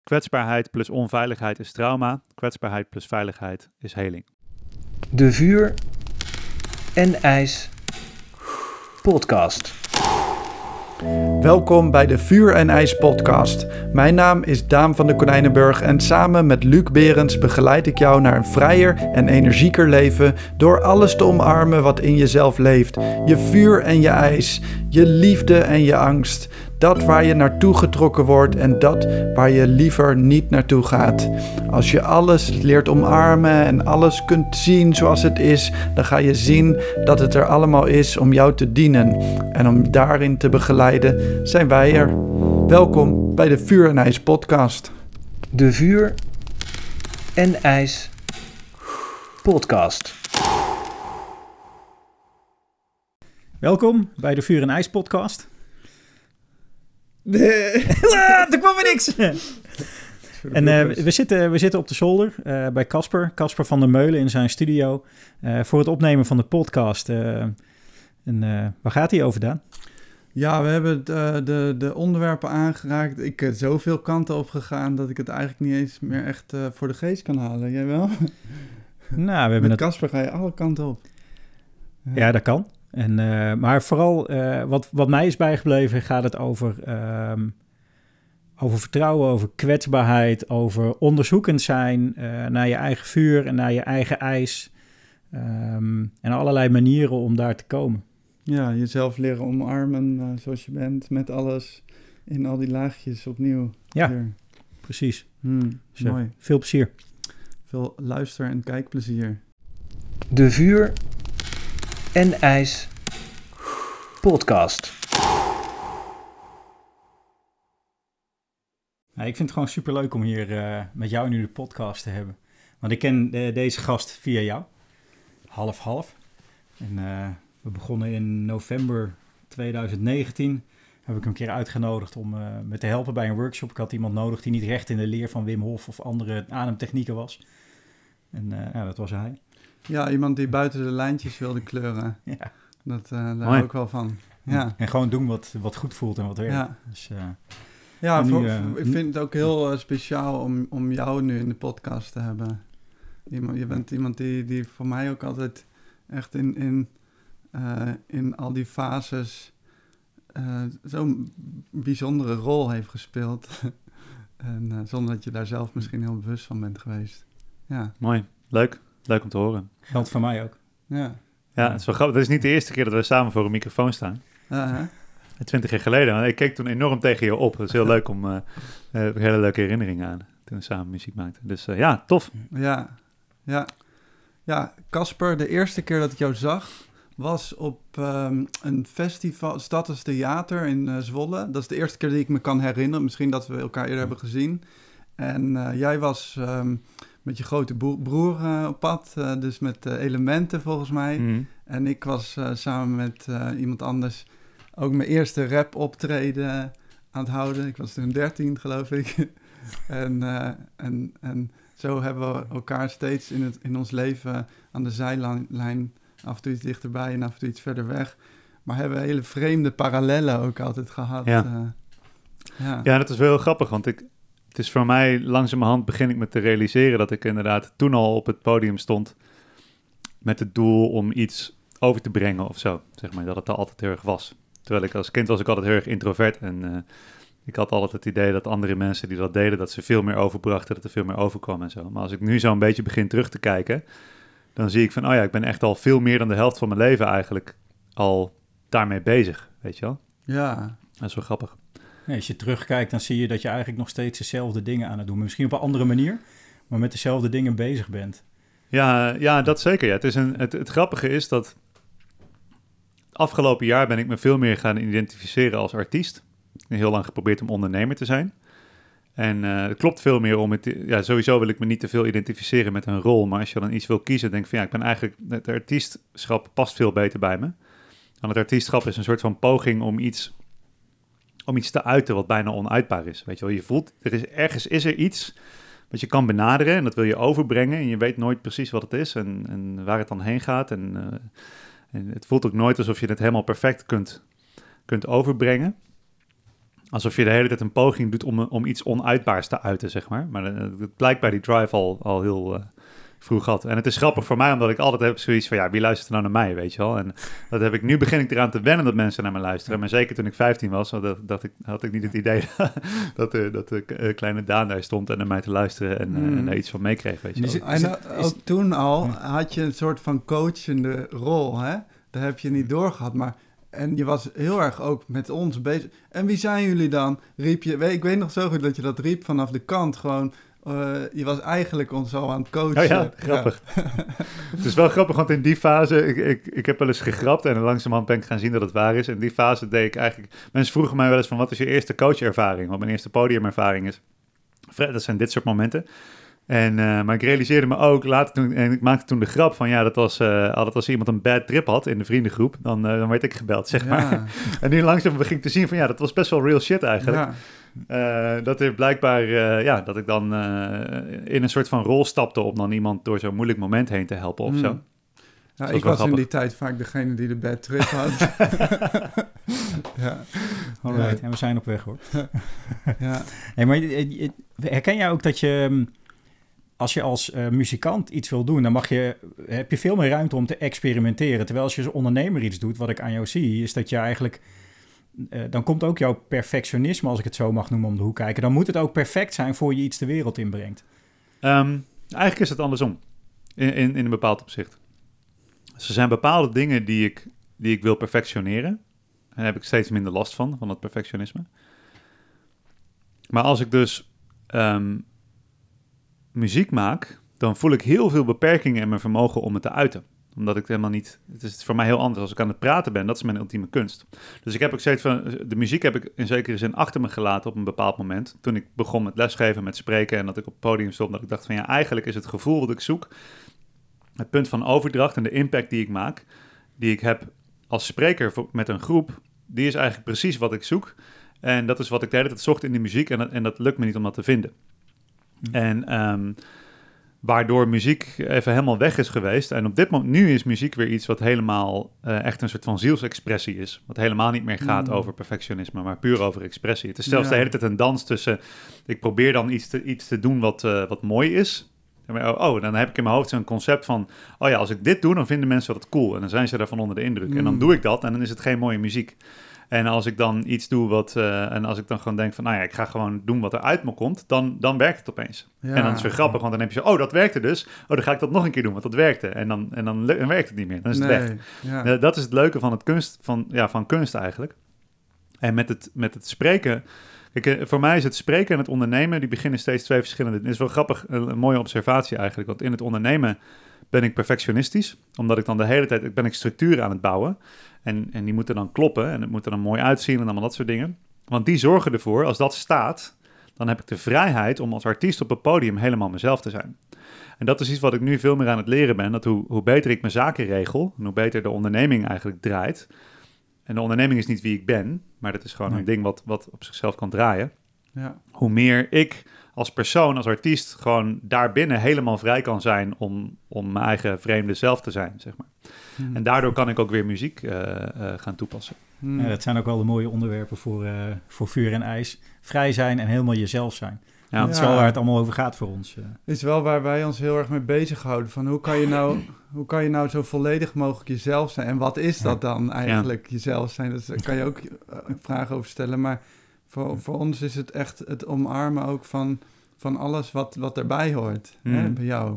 Kwetsbaarheid plus onveiligheid is trauma. Kwetsbaarheid plus veiligheid is heling. De Vuur en IJs podcast. Welkom bij de Vuur en IJs podcast. Mijn naam is Daan van de Konijnenburg en samen met Luc Berends begeleid ik jou naar een vrijer en energieker leven door alles te omarmen wat in jezelf leeft. Je vuur en je ijs, je liefde en je angst. Dat waar je naartoe getrokken wordt en dat waar je liever niet naartoe gaat. Als je alles leert omarmen en alles kunt zien zoals het is, dan ga je zien dat het er allemaal is om jou te dienen. En om daarin te begeleiden zijn wij er. Welkom bij de Vuur en IJs podcast. De Vuur en IJs podcast. Welkom bij de Vuur en IJs podcast. Er kwam er niks! En we zitten op de zolder bij Casper van der Meulen in zijn studio voor het opnemen van de podcast. Waar gaat hij over, Daan? Ja, we hebben de onderwerpen aangeraakt. Ik heb zoveel kanten op gegaan dat ik het eigenlijk niet eens meer echt voor de geest kan halen. Jij wel? Nou, we hebben Met Casper ga je alle kanten op. Ja, dat kan. Maar vooral wat mij is bijgebleven gaat het over vertrouwen, over kwetsbaarheid, over onderzoekend zijn naar je eigen vuur en naar je eigen ijs. En allerlei manieren om daar te komen. Ja, jezelf leren omarmen zoals je bent, met alles in al die laagjes opnieuw. Ja, weer. precies. Mooi. Veel plezier. Veel luister- en kijkplezier. De Vuur en IJs podcast. Nou, ik vind het gewoon superleuk om hier met jou nu de podcast te hebben. Want ik ken deze gast via jou. Half. En we begonnen in november 2019. Heb ik hem een keer uitgenodigd om me te helpen bij een workshop. Ik had iemand nodig die niet recht in de leer van Wim Hof of andere ademtechnieken was. En dat was hij. Ja, iemand die buiten de lijntjes wilde kleuren. Ja. Daar hou ik wel van. Ja. En gewoon doen wat goed voelt en wat werkt. Ja. Dus, Ik vind het ook heel speciaal om jou nu in de podcast te hebben. Je bent iemand die voor mij ook altijd echt in al die fases zo'n bijzondere rol heeft gespeeld. En zonder dat je daar zelf misschien heel bewust van bent geweest. Ja. Mooi, leuk om te horen. geldt voor mij ook. Ja. Ja, het is wel grappig. Het is niet de eerste keer dat we samen voor een microfoon staan. 20 jaar geleden. Want ik keek toen enorm tegen je op. Het is heel leuk om hele leuke herinneringen aan toen we samen muziek maakten. Dus ja, tof. Ja, Casper, de eerste keer dat ik jou zag was op een festival, Stadens Theater in Zwolle. Dat is de eerste keer die ik me kan herinneren. Misschien dat we elkaar eerder hebben gezien. En jij was met je grote broer op pad, dus met Elementen volgens mij. Mm. En ik was samen met iemand anders ook mijn eerste rap optreden aan het houden. Ik was toen 13, geloof ik. en zo hebben we elkaar steeds in ons leven aan de zijlijn af en toe iets dichterbij en af en toe iets verder weg. Maar hebben hele vreemde parallellen ook altijd gehad. Ja, dat is wel heel grappig, want het is voor mij langzamerhand begin ik me te realiseren dat ik inderdaad toen al op het podium stond met het doel om iets over te brengen of zo. Zeg maar, dat het er altijd heel erg was. Terwijl ik als kind was ik altijd heel erg introvert en ik had altijd het idee dat andere mensen die dat deden, dat ze veel meer overbrachten, dat er veel meer overkwam en zo. Maar als ik nu zo een beetje begin terug te kijken, dan zie ik van, oh ja, ik ben echt al veel meer dan de helft van mijn leven eigenlijk al daarmee bezig, weet je wel? Ja. Dat is wel grappig. Ja, als je terugkijkt, dan zie je dat je eigenlijk nog steeds dezelfde dingen aan het doen bent. Misschien op een andere manier, maar met dezelfde dingen bezig bent. Ja, dat zeker. Ja. Het grappige is dat afgelopen jaar ben ik me veel meer gaan identificeren als artiest. Ik heb heel lang geprobeerd om ondernemer te zijn. En het klopt veel meer om het... Ja, sowieso wil ik me niet te veel identificeren met een rol. Maar als je dan iets wil kiezen, denk ik van ja, ik ben eigenlijk... Het artiestschap past veel beter bij me. En het artiestschap is een soort van poging om iets te uiten wat bijna onuitbaar is. Weet je wel, je voelt, ergens is er iets wat je kan benaderen en dat wil je overbrengen. En je weet nooit precies wat het is en waar het dan heen gaat. En het voelt ook nooit alsof je het helemaal perfect kunt overbrengen. alsof je de hele tijd een poging doet om iets onuitbaars te uiten, zeg maar. Maar het blijkbaar die drive al heel vroeg had. En het is grappig voor mij, omdat ik altijd heb zoiets van, wie luistert er nou naar mij, weet je wel? En dat heb ik, nu begin ik eraan te wennen dat mensen naar me luisteren. Maar zeker toen ik 15 was, had ik niet het idee dat de kleine Daan daar stond en naar mij te luisteren en daar iets van meekreeg, weet je wel. En ook toen al had je een soort van coachende rol, hè? Daar heb je niet doorgehad, maar... En je was heel erg ook met ons bezig. En wie zijn jullie dan? Riep je... Ik weet nog zo goed dat je dat riep vanaf de kant. Gewoon, je was eigenlijk ons al aan het coachen. Oh ja, grappig. Ja. Het is wel grappig, want in die fase... Ik heb wel eens gegrapt en langzamerhand ben ik gaan zien dat het waar is. In die fase deed ik eigenlijk... Mensen vroegen mij wel eens van, wat is je eerste coachervaring? Wat mijn eerste podiumervaring is. Dat zijn dit soort momenten. Maar ik realiseerde me ook later toen, en ik maakte toen de grap van dat als iemand een bad trip had in de vriendengroep, dan werd ik gebeld, zeg maar. En nu langzaam begin ik te zien van dat was best wel real shit eigenlijk. Ja. Dat er blijkbaar, dat ik dan in een soort van rol stapte om dan iemand door zo'n moeilijk moment heen te helpen of zo. Ja, ik was in die tijd vaak degene die de bad trip had. Alright, en we zijn op weg hoor. Hey, maar herken jij ook dat je... Als je als muzikant iets wil doen, dan heb je veel meer ruimte om te experimenteren. Terwijl als je als ondernemer iets doet, wat ik aan jou zie, is dat je eigenlijk... dan komt ook jouw perfectionisme, als ik het zo mag noemen, om de hoek kijken. Dan moet het ook perfect zijn voor je iets de wereld inbrengt. Eigenlijk is het andersom, in een bepaald opzicht. Dus er zijn bepaalde dingen die ik wil perfectioneren. En daar heb ik steeds minder last van dat perfectionisme. Maar als ik dus... muziek maak, dan voel ik heel veel beperkingen in mijn vermogen om het te uiten. Omdat ik helemaal niet... Het is voor mij heel anders als ik aan het praten ben. Dat is mijn ultieme kunst. Dus ik heb ook steeds van... De muziek heb ik in zekere zin achter me gelaten op een bepaald moment. Toen ik begon met lesgeven, met spreken en dat ik op het podium stond. Dat ik dacht van eigenlijk is het gevoel wat ik zoek... Het punt van overdracht en de impact die ik maak... Die ik heb als spreker met een groep... Die is eigenlijk precies wat ik zoek. En dat is wat ik de hele tijd zocht in de muziek. En dat lukt me niet om dat te vinden. En waardoor muziek even helemaal weg is geweest. En op dit moment, nu is muziek weer iets wat helemaal echt een soort van zielsexpressie is. Wat helemaal niet meer gaat over perfectionisme, maar puur over expressie. Het is zelfs de hele tijd een dans tussen... Ik probeer dan iets te doen wat mooi is. Dan heb ik in mijn hoofd zo'n concept van... als ik dit doe, dan vinden mensen dat cool. En dan zijn ze daarvan onder de indruk. En dan doe ik dat en dan is het geen mooie muziek. En als ik dan iets doe en als ik dan gewoon denk van... ik ga gewoon doen wat er uit me komt, dan werkt het opeens. Ja. En dan is het weer grappig, want dan heb je zo... dat werkte dus. Dan ga ik dat nog een keer doen, want dat werkte. En dan werkt het niet meer. Dan is het weg. Ja. Dat is het leuke van van kunst eigenlijk. En met het spreken... Kijk, voor mij is het spreken en het ondernemen... die beginnen steeds twee verschillende... Het is wel grappig, een mooie observatie eigenlijk. Want in het ondernemen ben ik perfectionistisch. Omdat ik dan de hele tijd... ben ik structuren aan het bouwen... En die moeten dan kloppen en het moet er dan mooi uitzien en allemaal dat soort dingen. Want die zorgen ervoor, als dat staat, dan heb ik de vrijheid om als artiest op het podium helemaal mezelf te zijn. En dat is iets wat ik nu veel meer aan het leren ben, dat hoe beter ik mijn zaken regel, en hoe beter de onderneming eigenlijk draait. En de onderneming is niet wie ik ben, maar dat is gewoon een ding wat op zichzelf kan draaien. Ja. Hoe meer ik als persoon, als artiest, gewoon daarbinnen helemaal vrij kan zijn om mijn eigen vreemde zelf te zijn, zeg maar. En daardoor kan ik ook weer muziek gaan toepassen. Ja, dat zijn ook wel de mooie onderwerpen voor Vuur en IJs. Vrij zijn en helemaal jezelf zijn. Ja. Dat is wel waar het allemaal over gaat voor ons. Is wel waar wij ons heel erg mee bezighouden. Van hoe kan je nou zo volledig mogelijk jezelf zijn? En wat is dat dan eigenlijk, jezelf zijn? Daar kan je ook vragen over stellen. Maar voor ons is het echt het omarmen ook van alles wat erbij hoort. Hè, bij jou.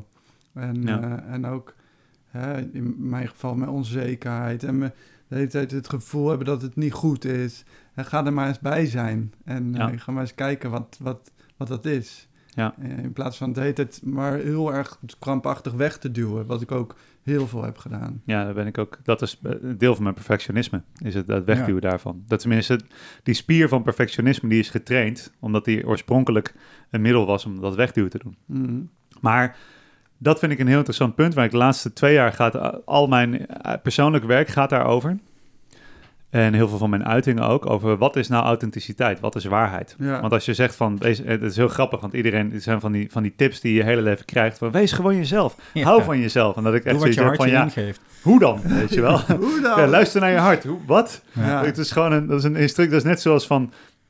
En ook in mijn geval mijn onzekerheid. En de hele tijd het gevoel hebben dat het niet goed is. En ga er maar eens bij zijn. En ga maar eens kijken wat dat is. Ja. In plaats van de hele tijd maar heel erg krampachtig weg te duwen. Wat ik ook heel veel heb gedaan. Ja, daar ben ik ook. Dat is een deel van mijn perfectionisme. Is het wegduwen daarvan. Dat tenminste, die spier van perfectionisme die is getraind. Omdat die oorspronkelijk een middel was om dat wegduwen te doen. Mm-hmm. Maar dat vind ik een heel interessant punt. Waar ik de laatste 2 jaar al mijn persoonlijk werk gaat daarover. En heel veel van mijn uitingen ook, over wat is nou authenticiteit, wat is waarheid. Ja. Want als je zegt van, het is heel grappig, want het zijn van die tips die je hele leven krijgt, van wees gewoon jezelf, hou van jezelf. En dat ik echt zoiets heb van, ingeeft. Hoe dan, weet je wel? Hoe dan? Ja, luister naar je hart, wat? Ja. Het is gewoon dat is een instructie, dat is net zoals van,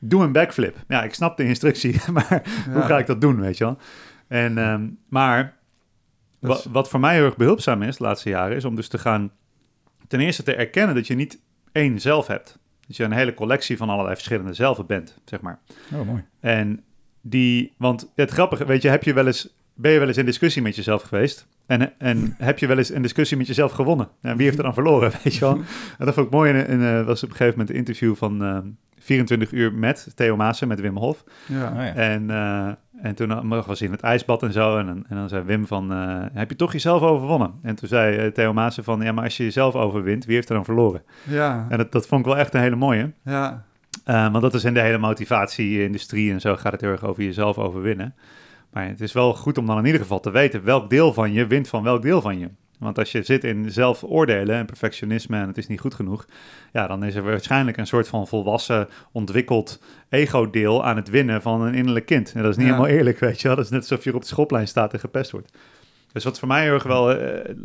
doe een backflip. Ja, ik snap de instructie, maar hoe ga ik dat doen, weet je wel? En, maar wat voor mij heel erg behulpzaam is de laatste jaren, is om dus te gaan, ten eerste te erkennen dat je niet één zelf hebt. Dat je een hele collectie van allerlei verschillende zelven bent, zeg maar. Oh, mooi. En want het grappige, weet je, ben je wel eens in discussie met jezelf geweest? En heb je wel eens een discussie met jezelf gewonnen? En wie heeft er dan verloren, weet je wel? En dat vond ik mooi. Was op een gegeven moment een interview van 24 uur met Theo Maassen, met Wim Hof. Ja. Oh, ja. En toen was hij in het ijsbad en zo. En dan zei Wim van, heb je toch jezelf overwonnen? En toen zei Theo Maassen van, ja, maar als je jezelf overwint, wie heeft er dan verloren? Ja. En dat vond ik wel echt een hele mooie. Ja. Want dat is in de hele motivatie-industrie en zo gaat het heel erg over jezelf overwinnen. Maar het is wel goed om dan in ieder geval te weten welk deel van je wint van welk deel van je. Want als je zit in zelfoordelen en perfectionisme en het is niet goed genoeg, ja, dan is er waarschijnlijk een soort van volwassen, ontwikkeld ego-deel aan het winnen van een innerlijk kind. En dat is niet helemaal eerlijk, weet je wel. Dat is net alsof je op de schoolplein staat en gepest wordt. Dus wat voor mij heel erg wel het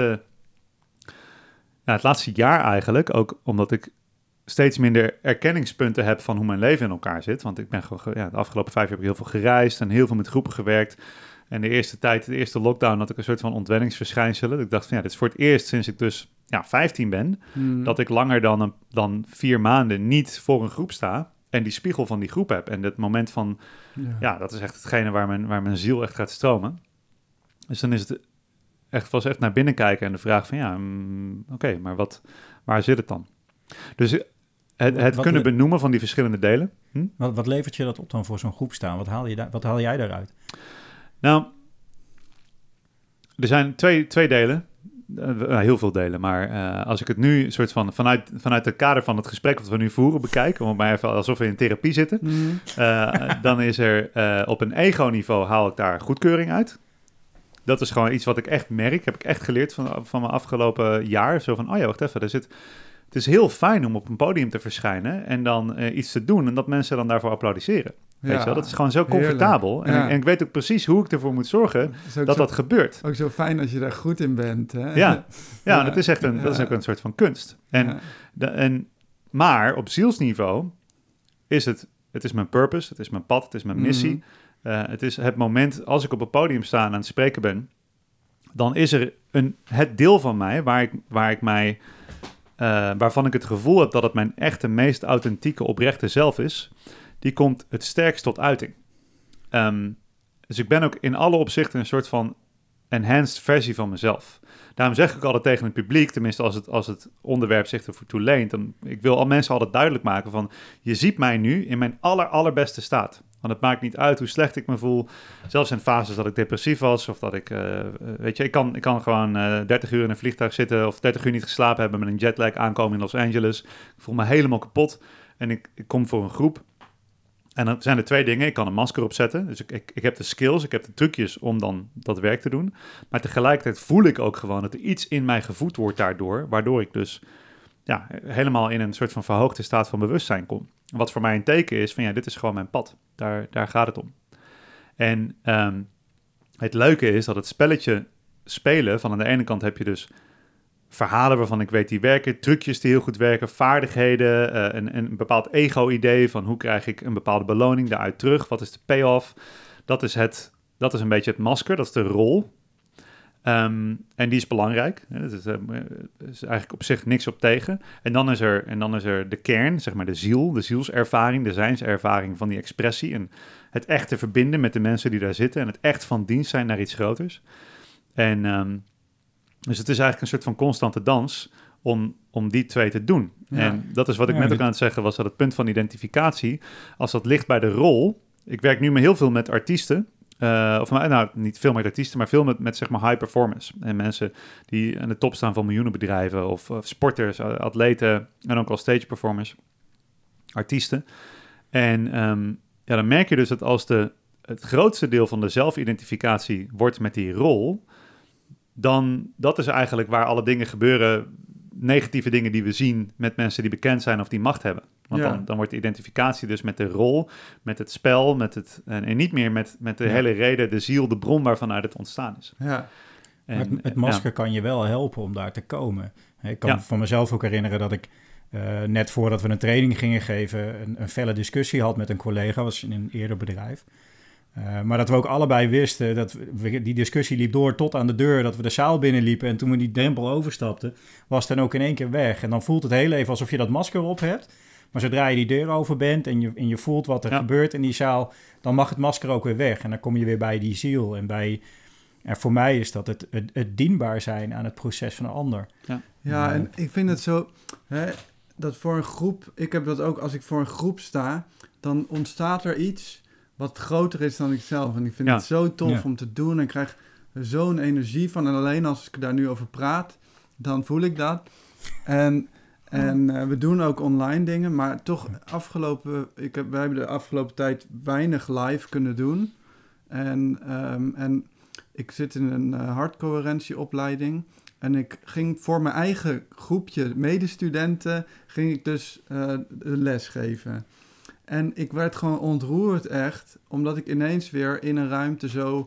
laatste jaar eigenlijk, ook omdat ik steeds minder erkenningspunten heb van hoe mijn leven in elkaar zit. Want ik ben gewoon, de afgelopen 5 jaar heb ik heel veel gereisd en heel veel met groepen gewerkt. En de eerste lockdown, had ik een soort van ontwenningsverschijnselen. Ik dacht van dit is voor het eerst sinds ik dus 15 ben, dat ik langer dan 4 maanden niet voor een groep sta en die spiegel van die groep heb. En dat moment van, dat is echt hetgene waar mijn ziel echt gaat stromen. Dus dan is het was echt naar binnen kijken en de vraag van oké, maar waar zit het dan? Dus het kunnen benoemen van die verschillende delen. Wat levert je dat op dan voor zo'n groep staan? Wat haal jij daaruit? Nou, er zijn twee delen. Heel veel delen. Maar als ik het nu soort van vanuit het kader van het gesprek wat we nu voeren bekijken, om maar even alsof we in therapie zitten, dan is er op een ego-niveau haal ik daar goedkeuring uit. Dat is gewoon iets wat ik echt merk. Heb ik echt geleerd van mijn afgelopen jaar. Zo van, wacht even, het is heel fijn om op een podium te verschijnen en dan iets te doen en dat mensen dan daarvoor applaudisseren. Weet je wel? Dat is gewoon zo comfortabel. En ik weet ook precies hoe ik ervoor moet zorgen dat gebeurt. Ook zo fijn als je daar goed in bent. Hè? Ja, dat is echt dat is ook een soort van kunst. Maar op zielsniveau is het is mijn purpose, het is mijn pad, het is mijn missie. Het is het moment als ik op een podium sta en aan het spreken ben, dan is er het deel van mij waarvan ik het gevoel heb dat het mijn echte, meest authentieke, oprechte zelf is, die komt het sterkst tot uiting. Dus ik ben ook in alle opzichten een soort van enhanced versie van mezelf. Daarom zeg ik altijd tegen het publiek, tenminste als het onderwerp zich ervoor toe leent, ik wil al mensen altijd duidelijk maken van, je ziet mij nu in mijn allerbeste staat. Want het maakt niet uit hoe slecht ik me voel. Zelfs in fases dat ik depressief was of dat ik, ik kan gewoon 30 uur in een vliegtuig zitten of 30 uur niet geslapen hebben met een jetlag aankomen in Los Angeles. Ik voel me helemaal kapot en ik kom voor een groep. En dan zijn er 2 dingen. Ik kan een masker opzetten. Dus ik heb de skills, ik heb de trucjes om dan dat werk te doen. Maar tegelijkertijd voel ik ook gewoon dat er iets in mij gevoed wordt daardoor, waardoor ik dus helemaal in een soort van verhoogde staat van bewustzijn kom. Wat voor mij een teken is van dit is gewoon mijn pad. Daar gaat het om. En het leuke is dat het spelletje spelen, van aan de ene kant heb je dus verhalen waarvan ik weet die werken, trucjes die heel goed werken, vaardigheden, een bepaald ego-idee van hoe krijg ik een bepaalde beloning daaruit terug, wat is de payoff. Dat is een beetje het masker, dat is de rol. En die is belangrijk. Er is eigenlijk op zich niks op tegen. En dan is er de kern, zeg maar de ziel, de zielservaring, de zijnservaring van die expressie en het echte verbinden met de mensen die daar zitten en het echt van dienst zijn naar iets groters. En dus het is eigenlijk een soort van constante dans om die 2 te doen. Ja. En dat is wat ik net ook aan het zeggen was, dat het punt van identificatie, als dat ligt bij de rol. Ik werk nu heel veel met artiesten. Niet veel met artiesten, maar veel met zeg maar high performance. En mensen die aan de top staan van miljoenen bedrijven, of sporters, atleten en ook al stage performers, artiesten. En dan merk je dus dat als het grootste deel van de zelfidentificatie wordt met die rol, dan dat is eigenlijk waar alle dingen gebeuren, negatieve dingen die we zien met mensen die bekend zijn of die macht hebben. Want dan wordt de identificatie dus met de rol, met het spel, en niet meer met de hele reden, de ziel, de bron waarvanuit het ontstaan is. Ja. En, het masker kan je wel helpen om daar te komen. Ik kan van mezelf ook herinneren dat ik net voordat we een training gingen geven, een felle discussie had met een collega, was in een eerder bedrijf. Maar dat we ook allebei wisten, die discussie liep door tot aan de deur, dat we de zaal binnenliepen en toen we die drempel overstapten, was het dan ook in één keer weg. En dan voelt het heel even alsof je dat masker op hebt. Maar zodra je die deur over bent en je voelt wat er gebeurt in die zaal, dan mag het masker ook weer weg. En dan kom je weer bij die ziel. En voor mij is dat het dienbaar zijn aan het proces van een ander. Ja, en ik vind het zo, dat voor een groep, ik heb dat ook als ik voor een groep sta, dan ontstaat er iets wat groter is dan ikzelf. En ik vind het zo tof om te doen en ik krijg zo'n energie van. En alleen als ik daar nu over praat, dan voel ik dat. En we doen ook online dingen, maar toch wij hebben de afgelopen tijd weinig live kunnen doen. En ik zit in een hartcoherentieopleiding en ik ging voor mijn eigen groepje medestudenten, ging ik dus les geven. En ik werd gewoon ontroerd echt, omdat ik ineens weer in een ruimte zo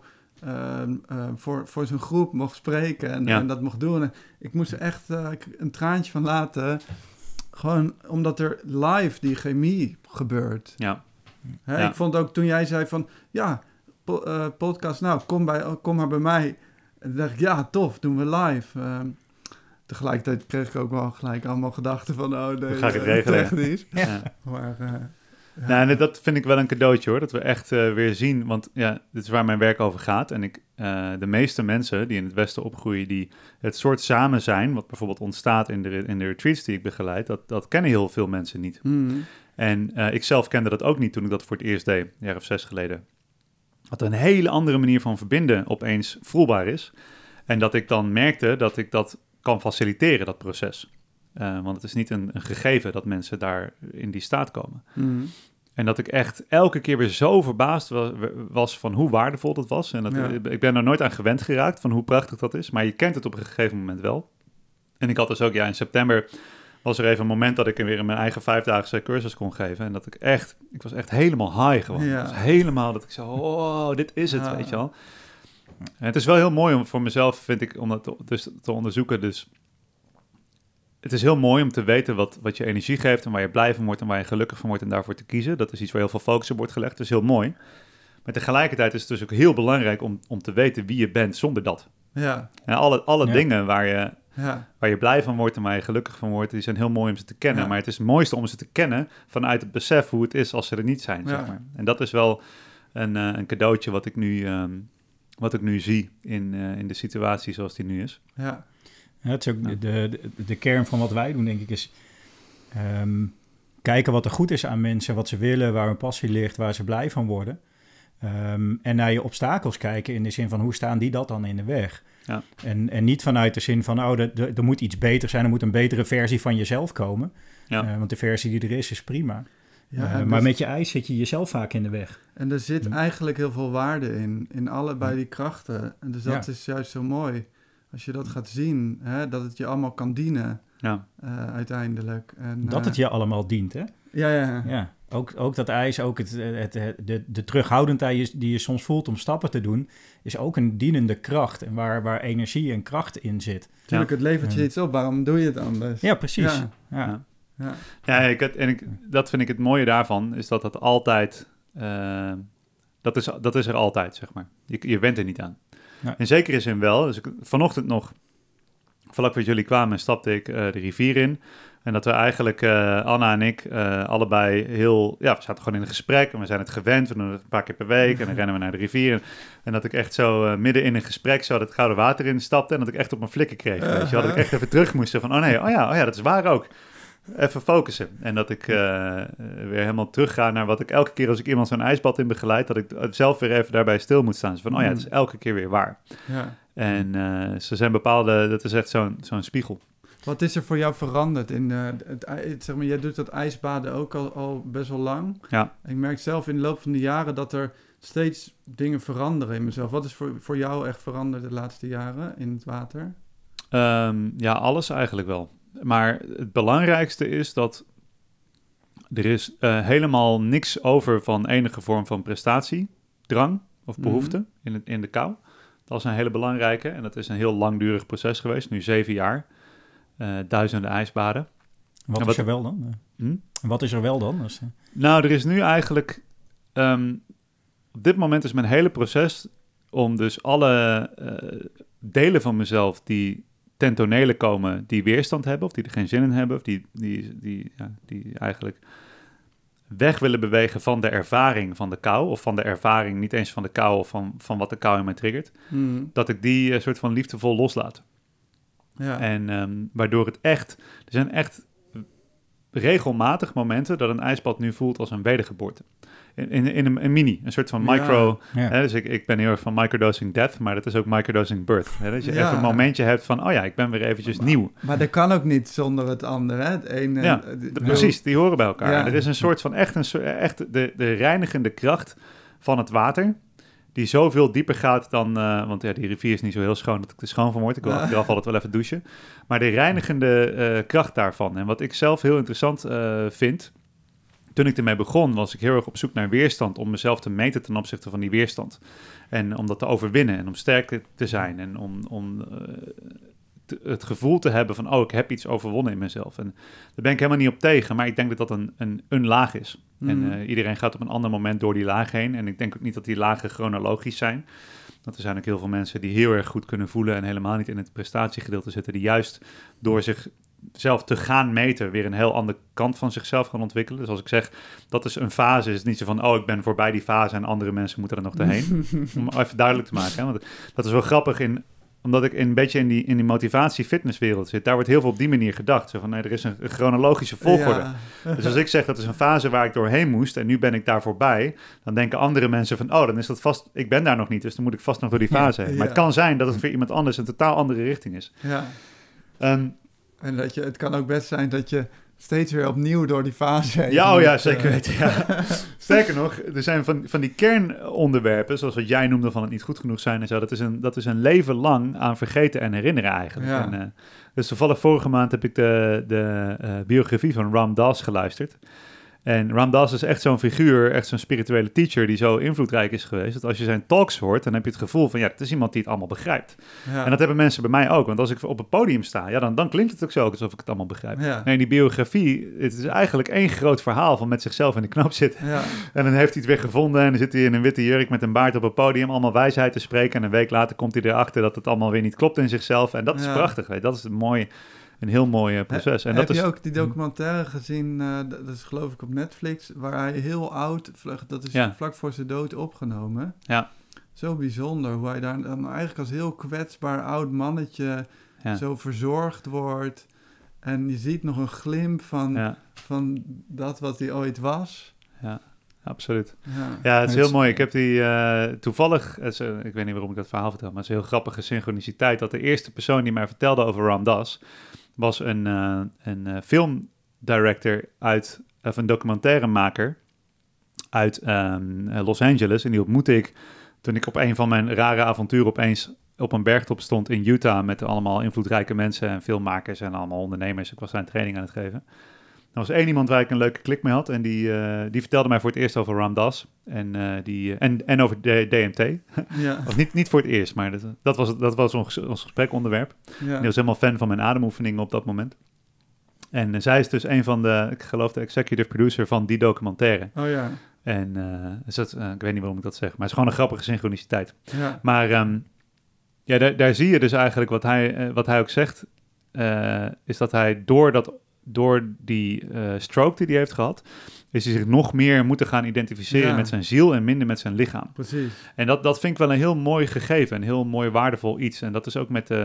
voor zo'n groep mocht spreken en dat mocht doen. En ik moest er echt een traantje van laten, gewoon omdat er live die chemie gebeurt. Ja. Ik vond ook toen jij zei van, podcast, nou, kom maar bij mij. En toen dacht ik, ja, tof, doen we live. Tegelijkertijd kreeg ik ook wel gelijk allemaal gedachten van, ga ik het regelen? Technisch. Ja. Maar... Nou, dat vind ik wel een cadeautje hoor, dat we echt weer zien, want dit is waar mijn werk over gaat. En de meeste mensen die in het Westen opgroeien, die het soort samen zijn, wat bijvoorbeeld ontstaat in de retreats die ik begeleid, dat kennen heel veel mensen niet. Mm. En ik zelf kende dat ook niet toen ik dat voor het eerst deed, een jaar of 6 geleden. Dat er een hele andere manier van verbinden opeens voelbaar is. En dat ik dan merkte dat ik dat kan faciliteren, dat proces. Want het is niet een gegeven dat mensen daar in die staat komen. Mm. En dat ik echt elke keer weer zo verbaasd was van hoe waardevol dat was. En ik ben er nooit aan gewend geraakt van hoe prachtig dat is. Maar je kent het op een gegeven moment wel. En ik had dus ook, in september was er even een moment dat ik weer in mijn eigen 5-daagse cursus kon geven. En dat ik was echt helemaal high gewoon. Ja. Het was helemaal dat ik zo, dit is het, weet je wel. En het is wel heel mooi voor mezelf, vind ik, om dat te onderzoeken. Dus het is heel mooi om te weten wat je energie geeft en waar je blij van wordt en waar je gelukkig van wordt en daarvoor te kiezen. Dat is iets waar heel veel focus op wordt gelegd. Dat is heel mooi. Maar tegelijkertijd is het dus ook heel belangrijk om te weten wie je bent zonder dat. Ja. En alle dingen waar je blij van wordt en waar je gelukkig van wordt, die zijn heel mooi om ze te kennen. Ja. Maar het is het mooiste om ze te kennen vanuit het besef hoe het is als ze er niet zijn, zeg maar. En dat is wel een cadeautje wat ik nu zie in de situatie zoals die nu is. Ja. Ja, het is ook de kern van wat wij doen, denk ik, is kijken wat er goed is aan mensen, wat ze willen, waar hun passie ligt, waar ze blij van worden. En naar je obstakels kijken in de zin van hoe staan die dat dan in de weg? Ja. En niet vanuit de zin van, er moet iets beter zijn, er moet een betere versie van jezelf komen. Ja. Want de versie die er is prima. Ja, maar met je eis zit je jezelf vaak in de weg. En er zit eigenlijk heel veel waarde in allebei die krachten. En dus dat is juist zo mooi. Als je dat gaat zien, dat het je allemaal kan dienen, uiteindelijk. En, dat het je allemaal dient, hè? Ja. Ook dat eis, ook de terughoudendheid die je soms voelt om stappen te doen, is ook een dienende kracht. En waar energie en kracht in zit. Natuurlijk, het levert je iets op. Waarom doe je het anders? Ja, precies. Dat vind ik het mooie daarvan, is dat het altijd... dat is er altijd, zeg maar. Je went er niet aan. Ja. In zekere zin wel. Dus vanochtend nog, vlak voordat jullie kwamen, stapte ik de rivier in. En dat we eigenlijk, Anna en ik, allebei we zaten gewoon in een gesprek. En we zijn het gewend, we doen het een paar keer per week. En dan rennen we naar de rivier. En dat ik echt zo midden in een gesprek zo het koude water in stapte. En dat ik echt op mijn flikken kreeg. Weet je, dat ik echt even terug moest. Van, dat is waar ook. Even focussen. En dat ik weer helemaal terugga naar wat ik elke keer als ik iemand zo'n ijsbad in begeleid, dat ik zelf weer even daarbij stil moet staan. Dus van, het is elke keer weer waar. Ja. En ze zijn bepaalde, dat is echt zo'n spiegel. Wat is er voor jou veranderd? Zeg maar, jij doet dat ijsbaden ook al best wel lang. Ja. Ik merk zelf in de loop van de jaren dat er steeds dingen veranderen in mezelf. Wat is voor jou echt veranderd de laatste jaren in het water? Alles eigenlijk wel. Maar het belangrijkste is dat er is helemaal niks over van enige vorm van prestatiedrang of behoefte in de kou. Dat is een hele belangrijke en dat is een heel langdurig proces geweest, nu 7 jaar. Duizenden ijsbaden. Wat is er wel dan? Wat is er wel dan? Nou, er is nu eigenlijk... op dit moment is mijn hele proces om dus alle delen van mezelf die ten tonele komen, die weerstand hebben, of die er geen zin in hebben, of die eigenlijk weg willen bewegen van de ervaring van de kou, of van de ervaring niet eens van de kou, of van wat de kou in mij triggert, dat ik die soort van liefdevol loslaat. Ja. En waardoor het echt... Er zijn echt regelmatig momenten dat een ijsbad nu voelt als een wedergeboorte. In een mini, een soort van micro... Ja. Hè, dus ik ben heel erg van microdosing death, maar dat is ook microdosing birth. Hè, dat je even een momentje hebt van, ik ben weer eventjes nieuw. Maar dat kan ook niet zonder het andere. Hè? Het ene, precies, die horen bij elkaar. Ja. Er is een soort van echt de reinigende kracht van het water, die zoveel dieper gaat dan... want die rivier is niet zo heel schoon dat ik er schoon van word. Ik wil achteraf altijd wel even douchen. Maar de reinigende kracht daarvan. En wat ik zelf heel interessant vind... Toen ik ermee begon, was ik heel erg op zoek naar weerstand... om mezelf te meten ten opzichte van die weerstand. En om dat te overwinnen en om sterker te zijn. En om het gevoel te hebben van... ik heb iets overwonnen in mezelf. En daar ben ik helemaal niet op tegen. Maar ik denk dat dat een laag is. En iedereen gaat op een ander moment door die laag heen. En ik denk ook niet dat die lagen chronologisch zijn. Want er zijn ook heel veel mensen die heel erg goed kunnen voelen... en helemaal niet in het prestatiegedeelte zitten... die juist door zichzelf te gaan meten... weer een heel andere kant van zichzelf gaan ontwikkelen. Dus als ik zeg, dat is een fase... is het niet zo van, ik ben voorbij die fase... en andere mensen moeten er nog doorheen. Om even duidelijk te maken. Hè? Want dat is wel grappig omdat ik een beetje in die motivatie-fitnesswereld zit. Daar wordt heel veel op die manier gedacht. Zo van, nee, er is een chronologische volgorde. Ja. Dus als ik zeg, dat is een fase waar ik doorheen moest... en nu ben ik daar voorbij... dan denken andere mensen van... dan is dat vast... ik ben daar nog niet, dus dan moet ik vast nog door die fase heen. Maar het kan zijn dat het voor iemand anders... een totaal andere richting is. Ja. En het kan ook best zijn dat je... steeds weer opnieuw door die fase heen. Ja, zeker weten. Ja. Sterker nog, er zijn van die kernonderwerpen, zoals wat jij noemde van het niet goed genoeg zijn en zo, dat is een leven lang aan vergeten en herinneren eigenlijk. Ja. En, dus toevallig vorige maand heb ik de biografie van Ram Dass geluisterd. En Ram Dass is echt zo'n figuur, echt zo'n spirituele teacher die zo invloedrijk is geweest, dat als je zijn talks hoort, dan heb je het gevoel van, het is iemand die het allemaal begrijpt. Ja. En dat hebben mensen bij mij ook, want als ik op het podium sta, dan klinkt het ook zo alsof ik het allemaal begrijp. Ja. En in die biografie, het is eigenlijk één groot verhaal van met zichzelf in de knoop zitten. Ja. En dan heeft hij het weer gevonden en dan zit hij in een witte jurk met een baard op het podium, allemaal wijsheid te spreken. En een week later komt hij erachter dat het allemaal weer niet klopt in zichzelf. En dat is prachtig, weet je. Dat is een heel mooi proces. En heb je ook die documentaire gezien, dat is geloof ik op Netflix, waar hij heel oud, dat is vlak voor zijn dood opgenomen. Ja. Zo bijzonder, hoe hij daar dan eigenlijk als heel kwetsbaar oud mannetje zo verzorgd wordt. En je ziet nog een glimp van dat wat hij ooit was. Ja. Absoluut. Ja, het is heel mooi. Ik heb die toevallig, ik weet niet waarom ik dat verhaal vertel, maar het is een heel grappige synchroniciteit, dat de eerste persoon die mij vertelde over Ram Dass was een filmdirector of een documentairemaker uit Los Angeles. En die ontmoette ik toen ik op een van mijn rare avonturen opeens op een bergtop stond in Utah met allemaal invloedrijke mensen en filmmakers en allemaal ondernemers. Ik was daar een training aan het geven. Er was één iemand waar ik een leuke klik mee had en die vertelde mij voor het eerst over Ram Dass en over DMT. Ja. Of niet voor het eerst, maar dat was ons gesprekonderwerp. Ja. Die was helemaal fan van mijn ademoefeningen op dat moment. En zij is dus een van ik geloof de executive producer van die documentaire. Oh ja. En ik weet niet waarom ik dat zeg, maar het is gewoon een grappige synchroniciteit. Ja. Maar daar zie je dus eigenlijk wat hij ook zegt, is dat hij door die stroke die hij heeft gehad, is hij zich nog meer moeten gaan identificeren met zijn ziel en minder met zijn lichaam. Precies. En dat vind ik wel een heel mooi gegeven, een heel mooi waardevol iets. En dat is ook met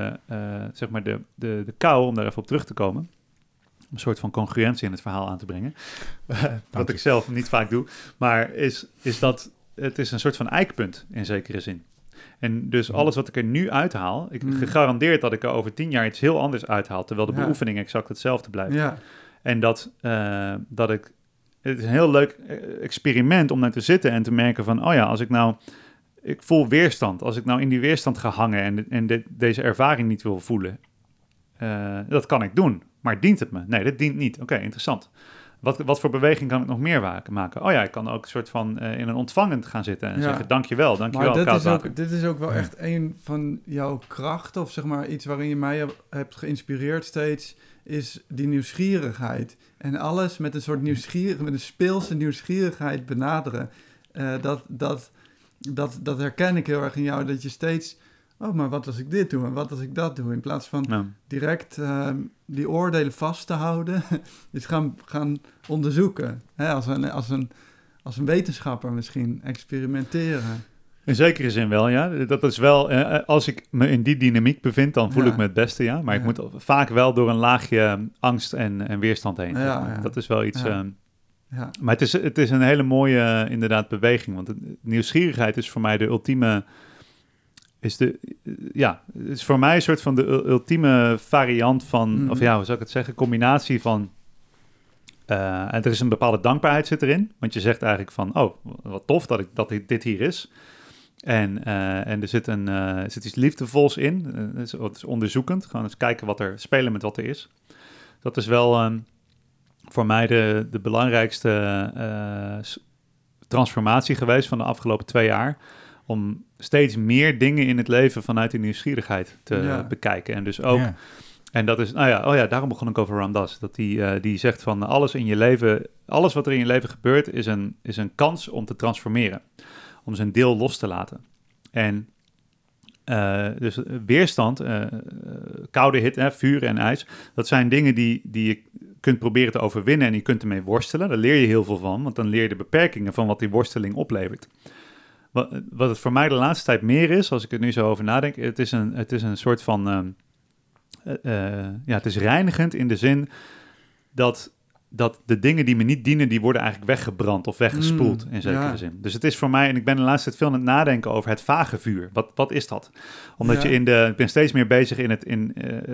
de kou, om daar even op terug te komen, om een soort van congruentie in het verhaal aan te brengen. Wat ik zelf niet vaak doe. Maar is dat het is een soort van eikpunt in zekere zin. En dus alles wat ik er nu uithaal, ik gegarandeerd dat ik er over 10 jaar iets heel anders uithaal, terwijl de beoefening exact hetzelfde blijft. Ja. En dat ik... Het is een heel leuk experiment om naar te zitten en te merken van, als ik voel weerstand. Als ik nou in die weerstand ga hangen en deze ervaring niet wil voelen, dat kan ik doen. Maar dient het me? Nee, dat dient niet. Oké, interessant. Wat voor beweging kan ik nog meer maken? Ik kan ook een soort van in een ontvangend gaan zitten en zeggen, dankjewel, maar dit is ook wel echt een van jouw krachten, of zeg maar iets waarin je mij hebt geïnspireerd steeds, is die nieuwsgierigheid. En alles met een soort met een speelse nieuwsgierigheid benaderen. Dat herken ik heel erg in jou, dat je steeds... Oh, maar wat als ik dit doe en wat als ik dat doe? In plaats van direct die oordelen vast te houden, is gaan onderzoeken. Hè? Als een wetenschapper misschien experimenteren. In zekere zin wel, ja. Dat is wel, als ik me in die dynamiek bevind, dan voel ik me het beste, ja. Maar ik moet vaak wel door een laagje angst en weerstand heen. Dat is wel iets... Maar het is een hele mooie, inderdaad, beweging. Want nieuwsgierigheid is voor mij de ultieme... het is voor mij een soort van de ultieme variant van... Of ja, hoe zou ik het zeggen? Combinatie van... en er is een bepaalde dankbaarheid zit erin. Want je zegt eigenlijk van... Oh, wat tof dat dit hier is. En er zit iets liefdevols in. Het is onderzoekend. Gewoon eens kijken spelen met wat er is. Dat is wel voor mij de belangrijkste transformatie geweest van de afgelopen 2 jaar. Om steeds meer dingen in het leven vanuit die nieuwsgierigheid te bekijken. En dus ook... Ja. En dat is, daarom begon ik over Ram Dass. Dat die zegt van alles wat er in je leven gebeurt, is een kans om te transformeren. Om zijn deel los te laten. En dus weerstand, koude hitte, vuur en ijs, dat zijn dingen die je kunt proberen te overwinnen en je kunt ermee worstelen. Daar leer je heel veel van, want dan leer je de beperkingen van wat die worsteling oplevert. Wat het voor mij de laatste tijd meer is, als ik er nu zo over nadenk, het is een soort van... het is reinigend in de zin dat de dingen die me niet dienen, die worden eigenlijk weggebrand of weggespoeld in zekere zin. Dus het is voor mij, en ik ben de laatste tijd veel aan het nadenken over het vage vuur. Wat is dat? Omdat ik ben steeds meer bezig in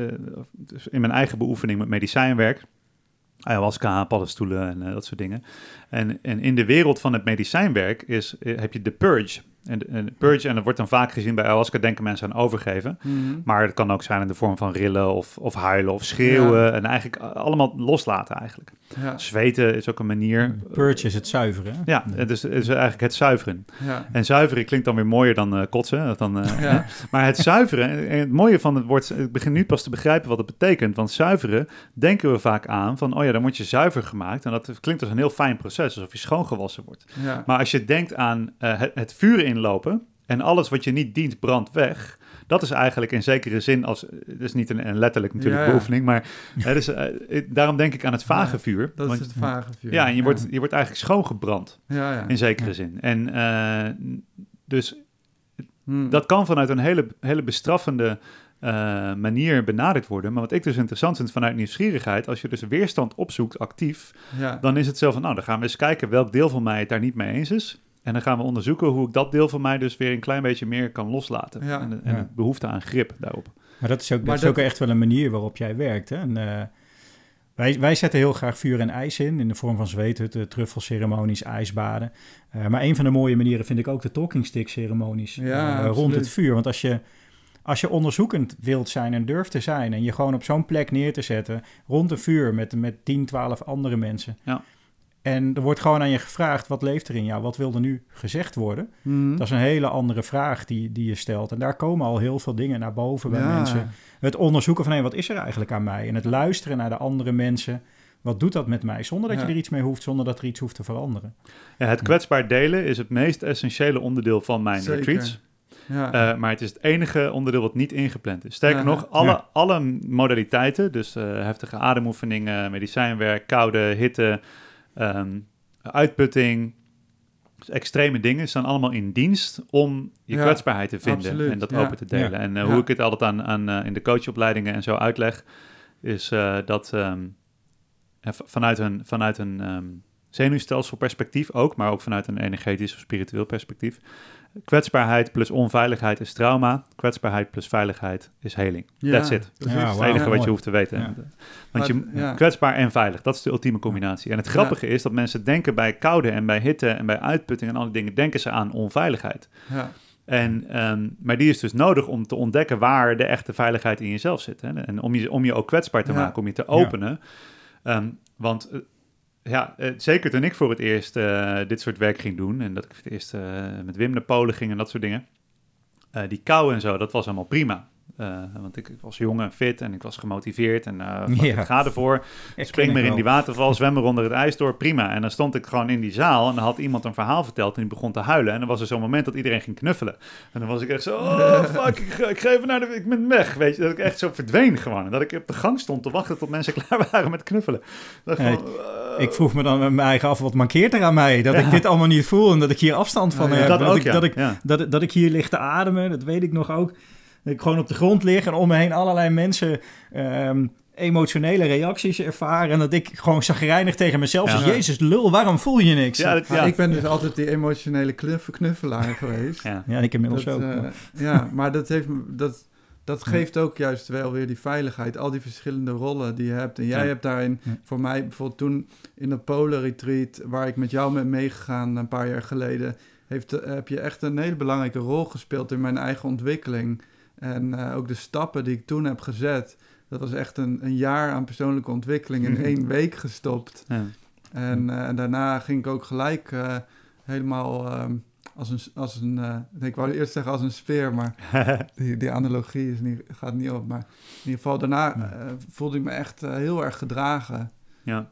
mijn eigen beoefening met medicijnwerk. Ayahuasca, paddenstoelen en dat soort dingen. En in de wereld van het medicijnwerk heb je de purge. En de purge, en dat wordt dan vaak gezien bij ayahuasca, denken mensen aan overgeven. Mm-hmm. Maar het kan ook zijn in de vorm van rillen of huilen of schreeuwen. En eigenlijk allemaal loslaten eigenlijk. Ja. Zweten is ook een manier. Purge is het zuiveren. Hè? Ja, het is eigenlijk het zuiveren. Ja. En zuiveren klinkt dan weer mooier dan kotsen. Maar het zuiveren, en het mooie van het woord, ik begin nu pas te begrijpen wat het betekent. Want zuiveren denken we vaak aan van, dan word je zuiver gemaakt. En dat klinkt als een heel fijn proces, alsof je schoongewassen wordt. Ja. Maar als je denkt aan het vuur inlopen en alles wat je niet dient brandt weg, dat is eigenlijk in zekere zin het is niet een letterlijk natuurlijk beoefening, maar daarom denk ik aan het vage vuur. Dat is het vage vuur. Ja, en je wordt eigenlijk schoongebrand in zekere zin. En dus dat kan vanuit een hele bestraffende manier benaderd worden. Maar wat ik dus interessant vind vanuit nieuwsgierigheid, als je dus weerstand opzoekt actief, dan is het zo van, dan gaan we eens kijken welk deel van mij het daar niet mee eens is. En dan gaan we onderzoeken hoe ik dat deel van mij dus weer een klein beetje meer kan loslaten. En de behoefte aan grip daarop. Maar dat is ook echt wel een manier waarop jij werkt. Hè? En, wij zetten heel graag vuur en ijs in de vorm van zweethutten, truffelceremonies, ijsbaden. Maar een van de mooie manieren vind ik ook de talking stick ceremonies rond het vuur. Want als je onderzoekend wilt zijn en durft te zijn en je gewoon op zo'n plek neer te zetten rond een vuur met 10, 12 andere mensen. Ja. En er wordt gewoon aan je gevraagd, wat leeft er in jou? Wat wil er nu gezegd worden? Mm-hmm. Dat is een hele andere vraag die je stelt. En daar komen al heel veel dingen naar boven bij mensen. Het onderzoeken van, wat is er eigenlijk aan mij? En het luisteren naar de andere mensen. Wat doet dat met mij? Zonder dat je er iets mee hoeft, zonder dat er iets hoeft te veranderen. Ja, het kwetsbaar delen is het meest essentiële onderdeel van mijn retreats. Ja. Maar het is het enige onderdeel wat niet ingepland is. Sterker nog, alle modaliteiten, dus heftige ademoefeningen, medicijnwerk, koude, hitte, uitputting, dus extreme dingen, staan allemaal in dienst om je kwetsbaarheid te vinden en dat open te delen. En hoe ik het altijd aan in de coachopleidingen en zo uitleg, is dat vanuit een zenuwstelselperspectief ook, maar ook vanuit een energetisch of spiritueel perspectief. Kwetsbaarheid plus onveiligheid is trauma. Kwetsbaarheid plus veiligheid is heling. That's it. Dat is het enige wat je hoeft te weten. Ja. Want kwetsbaar en veilig, dat is de ultieme combinatie. En het grappige is dat mensen denken bij koude en bij hitte en bij uitputting en alle dingen, denken ze aan onveiligheid. Ja. Maar die is dus nodig om te ontdekken waar de echte veiligheid in jezelf zit. Hè? En om je ook kwetsbaar te maken, om je te openen. Want zeker toen ik voor het eerst dit soort werk ging doen en dat ik het eerst met Wim naar Polen ging en dat soort dingen. Die kou en zo, dat was allemaal prima. Want ik was jong en fit en ik was gemotiveerd en ik ga ervoor. Spring maar in die waterval, zwem er onder het ijs door, prima. En dan stond ik gewoon in die zaal en dan had iemand een verhaal verteld en die begon te huilen. En dan was er zo'n moment dat iedereen ging knuffelen. En dan was ik echt zo, fuck, ik ga even ik ben weg, weet je. Dat ik echt zo verdween gewoon. En dat ik op de gang stond te wachten tot mensen klaar waren met knuffelen. Ik vroeg me dan met mijn eigen af, wat mankeert er aan mij? Dat ik dit allemaal niet voel en dat ik hier afstand van heb. Dat ik hier lig te ademen, dat weet ik nog ook. Dat ik gewoon op de grond lig en om me heen allerlei mensen emotionele reacties ervaren. En dat ik gewoon chagrijnig tegen mezelf zeg, Jezus lul, waarom voel je niks? Ik ben dus altijd die emotionele knuffelaar geweest. Ja, ik inmiddels ook. Maar dat geeft ook juist wel weer die veiligheid. Al die verschillende rollen die je hebt. En jij hebt daarin, voor mij bijvoorbeeld toen in de Polar Retreat, waar ik met jou ben meegegaan een paar jaar geleden, heb je echt een hele belangrijke rol gespeeld in mijn eigen ontwikkeling. En ook de stappen die ik toen heb gezet, dat was echt een jaar aan persoonlijke ontwikkeling in 1 week gestopt. Ja. En daarna ging ik ook gelijk helemaal ik wou eerst zeggen als een speer, maar die analogie gaat niet op. Maar in ieder geval daarna voelde ik me echt heel erg gedragen. Ja.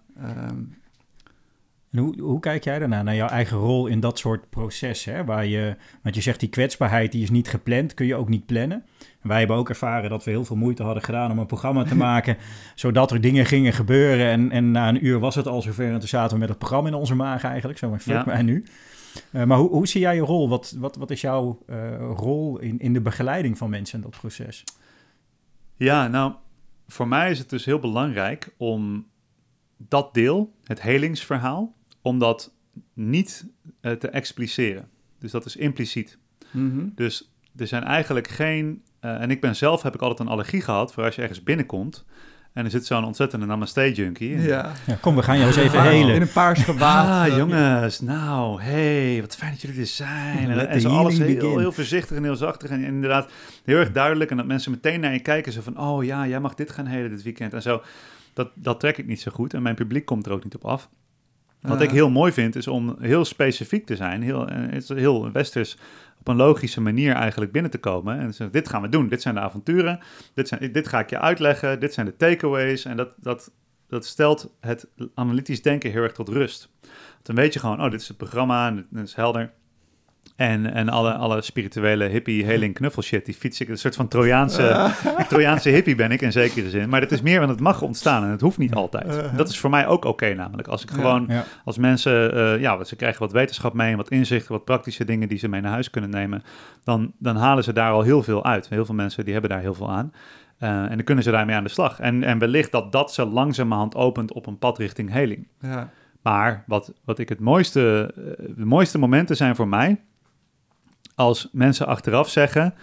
En hoe kijk jij daarna naar jouw eigen rol in dat soort processen? Hè? Want je zegt die kwetsbaarheid die is niet gepland, kun je ook niet plannen. En wij hebben ook ervaren dat we heel veel moeite hadden gedaan om een programma te maken, zodat er dingen gingen gebeuren. En na een uur was het al zover en toen zaten we met het programma in onze maag eigenlijk. Zo fuck mij nu. Maar hoe zie jij je rol? Wat is jouw rol in de begeleiding van mensen in dat proces? Ja, nou, voor mij is het dus heel belangrijk om dat deel, het helingsverhaal, om dat niet te expliceren. Dus dat is impliciet. Mm-hmm. Dus er zijn eigenlijk geen... en heb ik altijd een allergie gehad voor als je ergens binnenkomt en er zit zo'n ontzettende namaste-junkie. Ja, kom, we gaan jou eens even helen. In een paars gewaad. Jongens, nou, hey, wat fijn dat jullie er zijn. En zo alles heel voorzichtig en heel zachtig en inderdaad heel erg duidelijk. En dat mensen meteen naar je kijken, zo van, oh ja, jij mag dit gaan helen dit weekend en zo. Dat trek ik niet zo goed en mijn publiek komt er ook niet op af. Wat ik heel mooi vind, is om heel specifiek te zijn, heel westers, op een logische manier eigenlijk binnen te komen. En zeggen, dit gaan we doen, dit zijn de avonturen, dit ga ik je uitleggen, dit zijn de takeaways. En dat stelt het analytisch denken heel erg tot rust. Dan weet je gewoon, dit is het programma en het is helder. En alle spirituele hippie, heling, knuffel shit, die fiets ik. Een soort van Trojaanse hippie ben ik in zekere zin. Maar het is meer, want het mag ontstaan en het hoeft niet altijd. Dat is voor mij ook oké namelijk. Als ik gewoon, als mensen, ze krijgen wat wetenschap mee en wat inzichten, wat praktische dingen die ze mee naar huis kunnen nemen, dan halen ze daar al heel veel uit. Heel veel mensen die hebben daar heel veel aan. En dan kunnen ze daarmee aan de slag. En wellicht dat ze langzamerhand opent op een pad richting heling. Ja. Maar wat ik de mooiste momenten zijn voor mij, als mensen achteraf zeggen,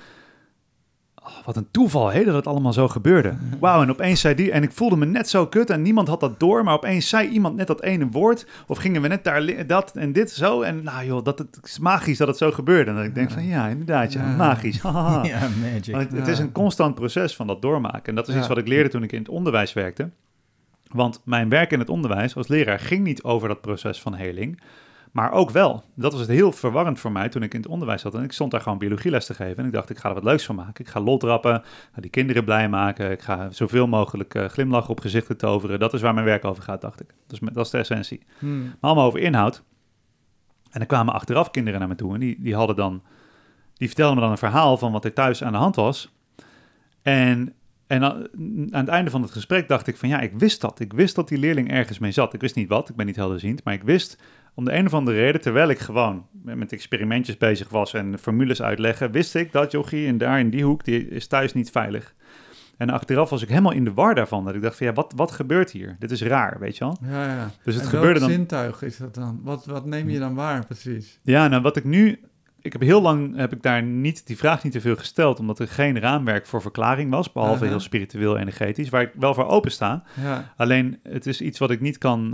wat een toeval, dat het allemaal zo gebeurde. Wauw, en opeens zei die, en ik voelde me net zo kut en niemand had dat door, maar opeens zei iemand net dat ene woord, of gingen we net daar dat en dit zo, en nou joh, het is magisch dat het zo gebeurde. En dat ik denk van, ja, inderdaad, magisch. Ja, magic. Het is een constant proces van dat doormaken. En dat is iets wat ik leerde toen ik in het onderwijs werkte. Want mijn werk in het onderwijs als leraar ging niet over dat proces van heling, maar ook wel. Dat was het heel verwarrend voor mij toen ik in het onderwijs zat. En ik stond daar gewoon biologieles te geven. En ik dacht, ik ga er wat leuks van maken. Ik ga lol trappen, ga die kinderen blij maken. Ik ga zoveel mogelijk glimlachen op gezichten toveren. Dat is waar mijn werk over gaat, dacht ik. Dat is de essentie. Maar allemaal over inhoud. En dan kwamen achteraf kinderen naar me toe. En die vertelden me dan een verhaal van wat er thuis aan de hand was. En aan het einde van het gesprek dacht ik van, ja, ik wist dat. Ik wist dat die leerling ergens mee zat. Ik wist niet wat, ik ben niet helderziend. Maar ik wist, om de een of andere reden, terwijl ik gewoon met experimentjes bezig was en formules uitleggen, wist ik dat jochie en daar in die hoek, die is thuis niet veilig. En achteraf was ik helemaal in de war daarvan. Dat ik dacht van, ja, wat gebeurt hier? Dit is raar, weet je wel? Ja. Dus het gebeurde dan. Welk zintuig is dat dan? Wat neem je dan waar, precies? Ja, nou, wat ik nu... heel lang daar die vraag niet te veel gesteld, omdat er geen raamwerk voor verklaring was, behalve heel spiritueel energetisch, waar ik wel voor open sta. Ja. Alleen, het is iets wat ik niet kan...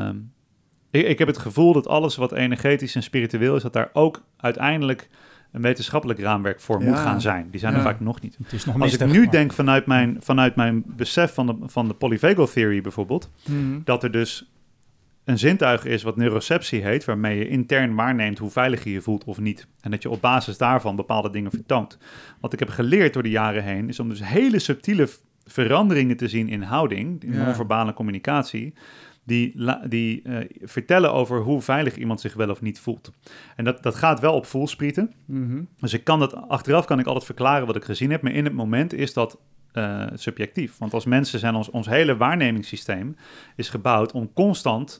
Ik heb het gevoel dat alles wat energetisch en spiritueel is, dat daar ook uiteindelijk een wetenschappelijk raamwerk voor moet gaan zijn. Die zijn er vaak nog niet. Het is nog als ik nu denk vanuit mijn besef van de polyvagal theory bijvoorbeeld, dat er dus een zintuig is wat neuroceptie heet, waarmee je intern waarneemt hoe veilig je je voelt of niet. En dat je op basis daarvan bepaalde dingen vertoont. Wat ik heb geleerd door de jaren heen, is om dus hele subtiele veranderingen te zien in houding, in non-verbale communicatie, die vertellen over hoe veilig iemand zich wel of niet voelt. En dat gaat wel op voelsprieten. Mhm. Dus achteraf kan ik altijd verklaren wat ik gezien heb, maar in het moment is dat subjectief. Want als mensen zijn ons hele waarnemingssysteem is gebouwd om constant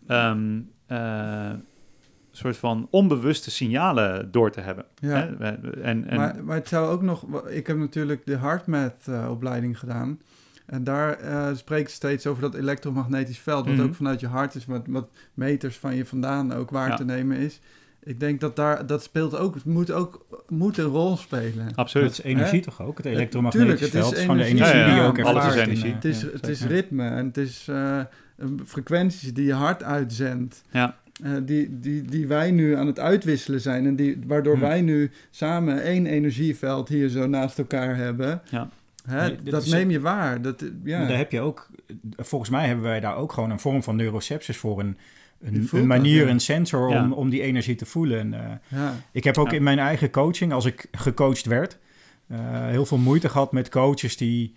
soort van onbewuste signalen door te hebben. Ja. Hè? Maar het zou ook nog... Ik heb natuurlijk de HeartMath-opleiding gedaan. En daar spreekt ze steeds over dat elektromagnetisch veld, wat ook vanuit je hart is, wat meters van je vandaan ook waar te nemen is. Ik denk dat speelt ook, moet een rol spelen. Absoluut. Dat is energie toch ook? Het elektromagnetisch veld is gewoon de energie die je ook ervaart. Alles is energie. Het is ritme en het is frequenties die je hart uitzendt. Ja. Die wij nu aan het uitwisselen zijn en waardoor wij nu samen één energieveld hier zo naast elkaar hebben. Ja. Dat neem je waar. Daar heb je ook, volgens mij hebben wij daar ook gewoon een vorm van neuroceptus voor, een manier, een sensor om die energie te voelen. En, ik heb ook in mijn eigen coaching, als ik gecoacht werd, heel veel moeite gehad met coaches die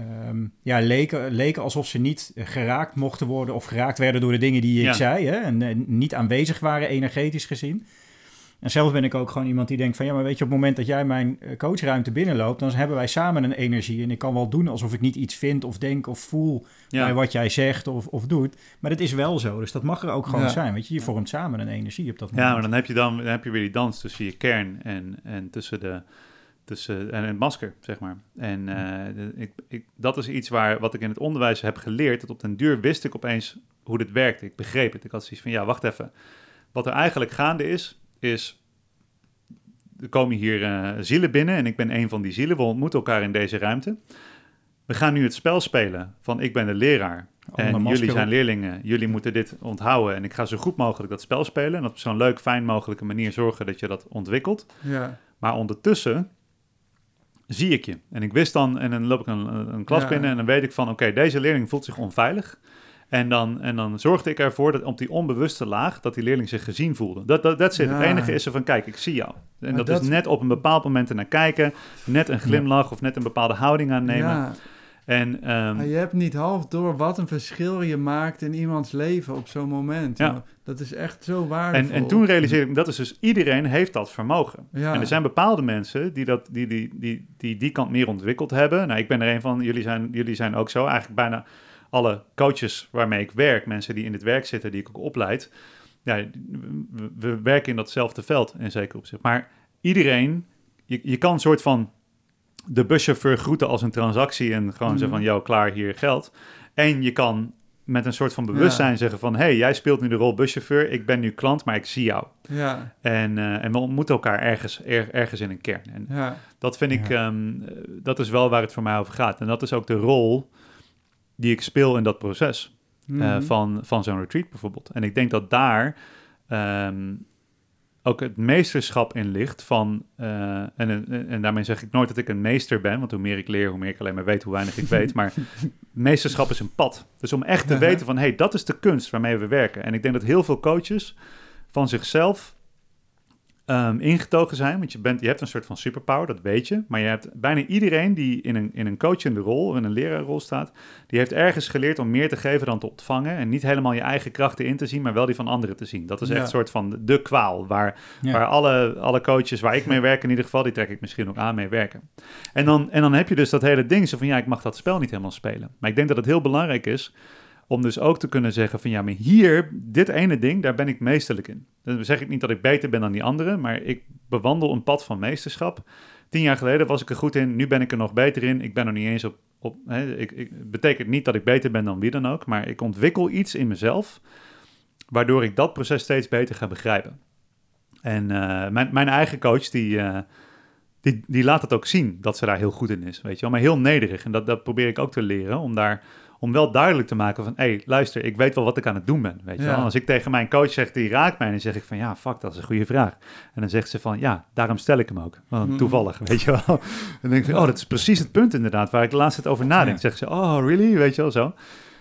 leken alsof ze niet geraakt mochten worden of geraakt werden door de dingen die ik zei, hè, en niet aanwezig waren energetisch gezien. En zelf ben ik ook gewoon iemand die denkt van... maar weet je, op het moment dat jij mijn coachruimte binnenloopt, dan hebben wij samen een energie. En ik kan wel doen alsof ik niet iets vind of denk of voel bij wat jij zegt of doet. Maar dat is wel zo. Dus dat mag er ook gewoon zijn. Weet je vormt samen een energie op dat moment. Ja, maar dan heb je weer die dans tussen je kern en tussen het masker, zeg maar. En dat is iets wat ik in het onderwijs heb geleerd. Dat op den duur wist ik opeens hoe dit werkte. Ik begreep het. Ik had zoiets van, wacht even. Wat er eigenlijk gaande is, er komen hier zielen binnen en ik ben een van die zielen. We ontmoeten elkaar in deze ruimte. We gaan nu het spel spelen van ik ben de leraar en jullie zijn leerlingen. Jullie moeten dit onthouden en ik ga zo goed mogelijk dat spel spelen en op zo'n leuk, fijn mogelijke manier zorgen dat je dat ontwikkelt. Ja. Maar ondertussen zie ik je. En ik wist dan, en dan loop ik een klas binnen en dan weet ik van oké, deze leerling voelt zich onveilig. En dan zorgde ik ervoor dat op die onbewuste laag, dat die leerling zich gezien voelde. Dat zit. Het enige is er van, kijk, ik zie jou. En dat is net op een bepaald moment naar kijken, net een glimlach of net een bepaalde houding aannemen. Ja. En, maar je hebt niet half door wat een verschil je maakt in iemands leven op zo'n moment. Ja. Dat is echt zo waardevol. En toen realiseerde ik, dat is dus iedereen heeft dat vermogen. Ja. En er zijn bepaalde mensen die kant meer ontwikkeld hebben. Nou, ik ben er een van, jullie zijn ook zo. Eigenlijk bijna alle coaches waarmee ik werk, mensen die in het werk zitten, die ik ook opleid, we werken in datzelfde veld in zekere opzicht. Maar iedereen, je kan een soort van de buschauffeur groeten als een transactie en gewoon zeggen van, klaar, hier geld. En je kan met een soort van bewustzijn zeggen van, hey, jij speelt nu de rol buschauffeur, ik ben nu klant, maar ik zie jou. Ja. En we ontmoeten elkaar ergens in een kern. En dat vind ik, dat is wel waar het voor mij over gaat. En dat is ook de rol die ik speel in dat proces van zo'n retreat bijvoorbeeld. En ik denk dat daar ook het meesterschap in ligt van... En daarmee zeg ik nooit dat ik een meester ben, want hoe meer ik leer, hoe meer ik alleen maar weet, hoe weinig ik weet. Maar meesterschap is een pad. Dus om echt te weten van, hey, dat is de kunst waarmee we werken. En ik denk dat heel veel coaches van zichzelf ingetogen zijn, want je hebt een soort van superpower, dat weet je. Maar je hebt bijna iedereen die in een coachende rol of in een leraarrol staat, die heeft ergens geleerd om meer te geven dan te ontvangen en niet helemaal je eigen krachten in te zien, maar wel die van anderen te zien. Dat is echt een soort van de kwaal, waar alle coaches waar ik mee werk in ieder geval, die trek ik misschien ook aan mee werken. En dan heb je dus dat hele ding zo van, ik mag dat spel niet helemaal spelen. Maar ik denk dat het heel belangrijk is om dus ook te kunnen zeggen van, maar hier, dit ene ding, daar ben ik meesterlijk in. Dan zeg ik niet dat ik beter ben dan die anderen, maar ik bewandel een pad van meesterschap. 10 jaar geleden was ik er goed in, nu ben ik er nog beter in. Ik ben er niet eens op betekent niet dat ik beter ben dan wie dan ook, maar ik ontwikkel iets in mezelf, waardoor ik dat proces steeds beter ga begrijpen. En mijn eigen coach, die laat het ook zien, dat ze daar heel goed in is, weet je wel, maar heel nederig. En dat probeer ik ook te leren, om wel duidelijk te maken van, hey, luister, ik weet wel wat ik aan het doen ben, weet je wel. Als ik tegen mijn coach zeg, die raakt mij, dan zeg ik van, fuck, dat is een goede vraag. En dan zegt ze van, daarom stel ik hem ook. Toevallig, weet je wel. En dan denk ik, dat is precies het punt inderdaad, waar ik de laatste tijd over nadenk. Zegt ze, oh, really? Weet je wel, zo.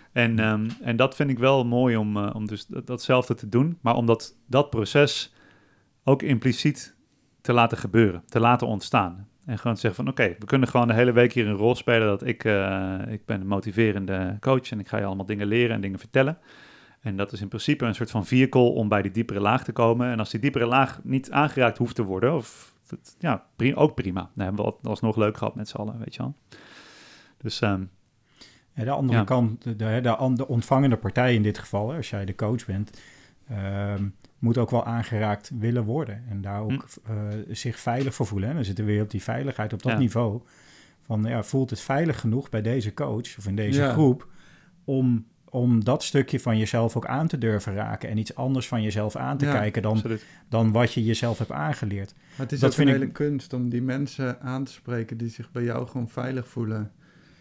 En dat vind ik wel mooi om dus datzelfde te doen, maar om dat proces ook impliciet te laten gebeuren, te laten ontstaan. En gewoon te zeggen van oké, we kunnen gewoon de hele week hier een rol spelen dat ik ben een motiverende coach en ik ga je allemaal dingen leren en dingen vertellen. En dat is in principe een soort van vehicle om bij die diepere laag te komen. En als die diepere laag niet aangeraakt hoeft te worden, ook prima. Dan hebben we het alsnog leuk gehad met z'n allen, weet je wel. Dus de andere kant, de ontvangende partij in dit geval, als jij de coach bent, moet ook wel aangeraakt willen worden. En daar ook zich veilig voor voelen. En dan zitten we weer op die veiligheid, op dat niveau. Van, voelt het veilig genoeg bij deze coach of in deze groep om dat stukje van jezelf ook aan te durven raken en iets anders van jezelf aan te kijken dan wat je jezelf hebt aangeleerd. Maar het is ook een hele kunst om die mensen aan te spreken die zich bij jou gewoon veilig voelen.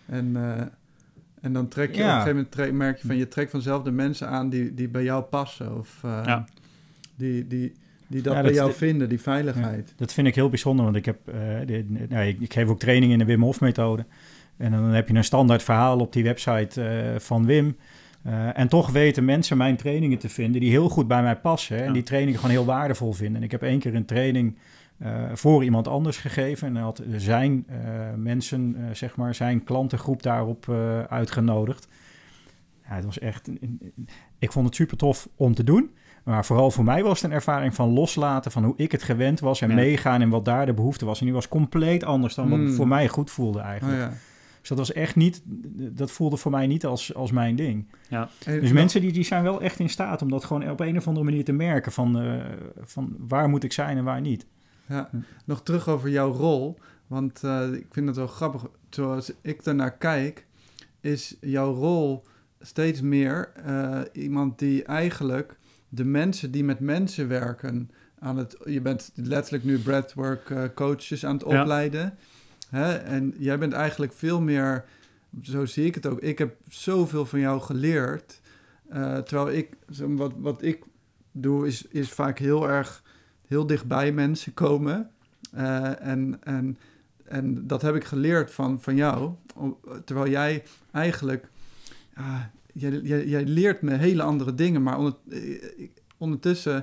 En dan trek je op een gegeven moment merk je van je trekt vanzelf de mensen aan die bij jou passen of die dat bij jou vinden, die veiligheid. Ja, dat vind ik heel bijzonder, want ik heb ik geef ook training in de Wim Hof methode. En dan heb je een standaard verhaal op die website van Wim. En toch weten mensen mijn trainingen te vinden die heel goed bij mij passen. En die trainingen gewoon heel waardevol vinden. En ik heb 1 keer een training voor iemand anders gegeven. En dan had zijn mensen, zijn klantengroep daarop uitgenodigd. Ja, het was echt... Ik vond het super tof om te doen. Maar vooral voor mij was het een ervaring van loslaten van hoe ik het gewend was en meegaan en wat daar de behoefte was. En die was compleet anders dan wat voor mij goed voelde eigenlijk. Oh ja. Dus dat was echt niet, dat voelde voor mij niet als mijn ding. Ja. Dus mensen die zijn wel echt in staat om dat gewoon op een of andere manier te merken van waar moet ik zijn en waar niet. Ja, nog terug over jouw rol, want ik vind het wel grappig. Zoals ik daarnaar kijk, is jouw rol steeds meer iemand die eigenlijk de mensen die met mensen werken je bent letterlijk nu breathwork coaches aan het opleiden. Hè? En jij bent eigenlijk veel meer, zo zie ik het ook, ik heb zoveel van jou geleerd. Terwijl wat ik doe is vaak heel dichtbij mensen komen. En dat heb ik geleerd van jou. Terwijl jij eigenlijk... Jij leert me hele andere dingen, maar ondertussen...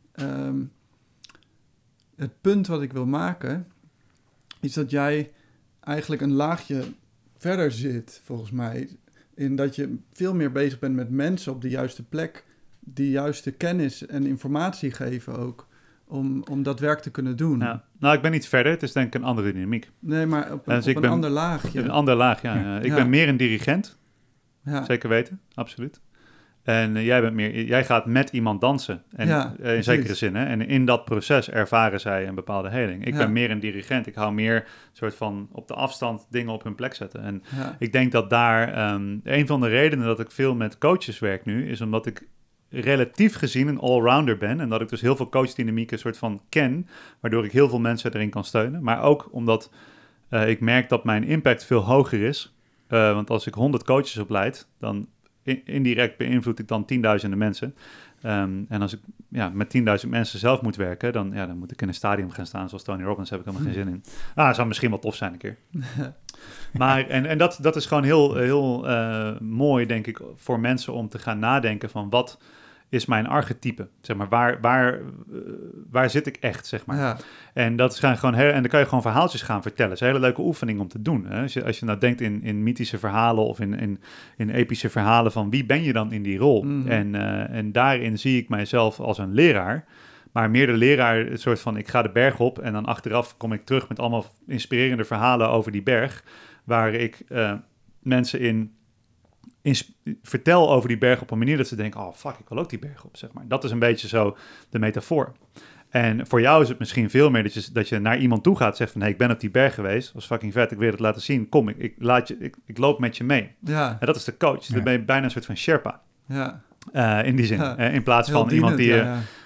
het punt wat ik wil maken is dat jij eigenlijk een laagje verder zit, volgens mij, in dat je veel meer bezig bent met mensen op de juiste plek, die juiste kennis en informatie geven ook, om dat werk te kunnen doen. Ja. Nou, ik ben iets verder. Het is denk ik een andere dynamiek. Nee, maar op een ander laagje. Een ander laag, ja. Ik ben meer een dirigent. Ja. Zeker weten, absoluut. En jij gaat met iemand dansen. En, in zekere zin. Hè? En in dat proces ervaren zij een bepaalde heling. Ik ben meer een dirigent. Ik hou meer soort van op de afstand dingen op hun plek zetten. En ik denk dat daar... een van de redenen dat ik veel met coaches werk nu, is omdat ik relatief gezien een allrounder ben. En dat ik dus heel veel coachdynamieken soort van ken, waardoor ik heel veel mensen erin kan steunen. Maar ook omdat ik merk dat mijn impact veel hoger is. Want als ik 100 coaches opleid, dan indirect beïnvloed ik dan 10.000 mensen. En als ik met 10.000 mensen zelf moet werken, dan moet ik in een stadium gaan staan zoals Tony Robbins. Daar heb ik helemaal geen zin in. Dat zou misschien wel tof zijn een keer. Maar en dat is gewoon heel mooi, denk ik, voor mensen om te gaan nadenken van wat is mijn archetype, zeg maar, waar zit ik echt, zeg maar. Ja. En dat zijn gewoon en dan kan je gewoon verhaaltjes gaan vertellen. Het is een hele leuke oefening om te doen. Hè? Als je nou denkt in mythische verhalen of in epische verhalen van wie ben je dan in die rol? Mm-hmm. En daarin zie ik mijzelf als een leraar, maar meer de leraar, het soort van ik ga de berg op en dan achteraf kom ik terug met allemaal inspirerende verhalen over die berg, waar ik mensen vertel over die berg op een manier dat ze denken, oh fuck, ik wil ook die berg op, zeg maar. Dat is een beetje zo de metafoor. En voor jou is het misschien veel meer dat je naar iemand toe gaat, zegt van, hey, ik ben op die berg geweest, dat was fucking vet, ik wil het laten zien, kom, ik loop met je mee. Ja. En dat is de coach, dan ben je bijna een soort van Sherpa. Ja. In die zin, in plaats van iemand die...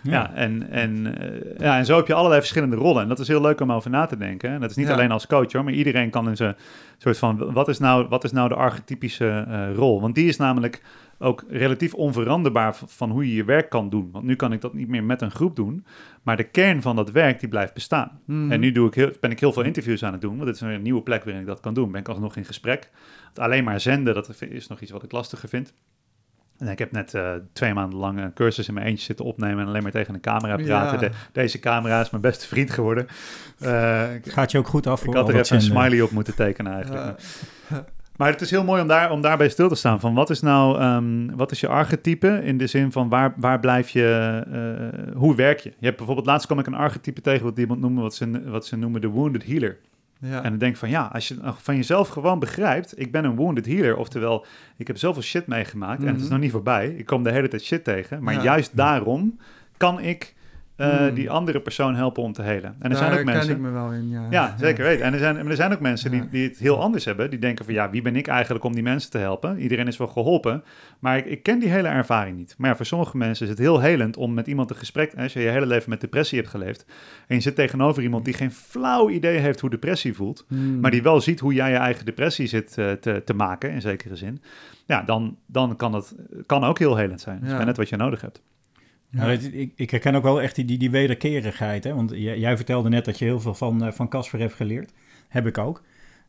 En zo heb je allerlei verschillende rollen. En dat is heel leuk om over na te denken. En dat is niet alleen als coach, hoor, maar iedereen kan in zijn soort van... Wat is nou de archetypische rol? Want die is namelijk ook relatief onveranderbaar van hoe je je werk kan doen. Want nu kan ik dat niet meer met een groep doen. Maar de kern van dat werk, die blijft bestaan. Mm-hmm. En nu ben ik heel veel interviews aan het doen. Want dit is een nieuwe plek waarin ik dat kan doen. Ben ik alsnog in gesprek. Want alleen maar zenden, dat is nog iets wat ik lastiger vind. En ik heb net 2 maanden lang een cursus in mijn eentje zitten opnemen en alleen maar tegen een camera praten. Ja. Deze camera is mijn beste vriend geworden. Gaat je ook goed af? Ik had er even een smiley op moeten tekenen eigenlijk. Maar het is heel mooi om daarbij stil te staan. Van wat is nou, wat is je archetype in de zin van waar blijf je, hoe werk je? Je hebt bijvoorbeeld, laatst kwam ik een archetype tegen wat iemand noemde, wat ze noemen de wounded healer. Ja. En dan denk ik van als je van jezelf gewoon begrijpt, ik ben een wounded healer. Oftewel, ik heb zoveel shit meegemaakt en het is nog niet voorbij. Ik kom de hele tijd shit tegen. Maar juist daarom kan ik die andere persoon helpen om te helen. En er zijn ook mensen. Ik me wel in, ja. Ja, zeker weten. En er zijn ook mensen die het heel anders hebben. Die denken van wie ben ik eigenlijk om die mensen te helpen? Iedereen is wel geholpen. Maar ik ken die hele ervaring niet. Maar voor sommige mensen is het heel helend om met iemand een gesprek. Als je je hele leven met depressie hebt geleefd. En je zit tegenover iemand die geen flauw idee heeft hoe depressie voelt. Maar die wel ziet hoe jij je eigen depressie zit te maken, in zekere zin. Ja, dan kan ook heel helend zijn. Dat is net wat je nodig hebt. Ja. Nou, ik herken ook wel echt die wederkerigheid. Hè? Want jij vertelde net dat je heel veel van Casper hebt geleerd. Heb ik ook.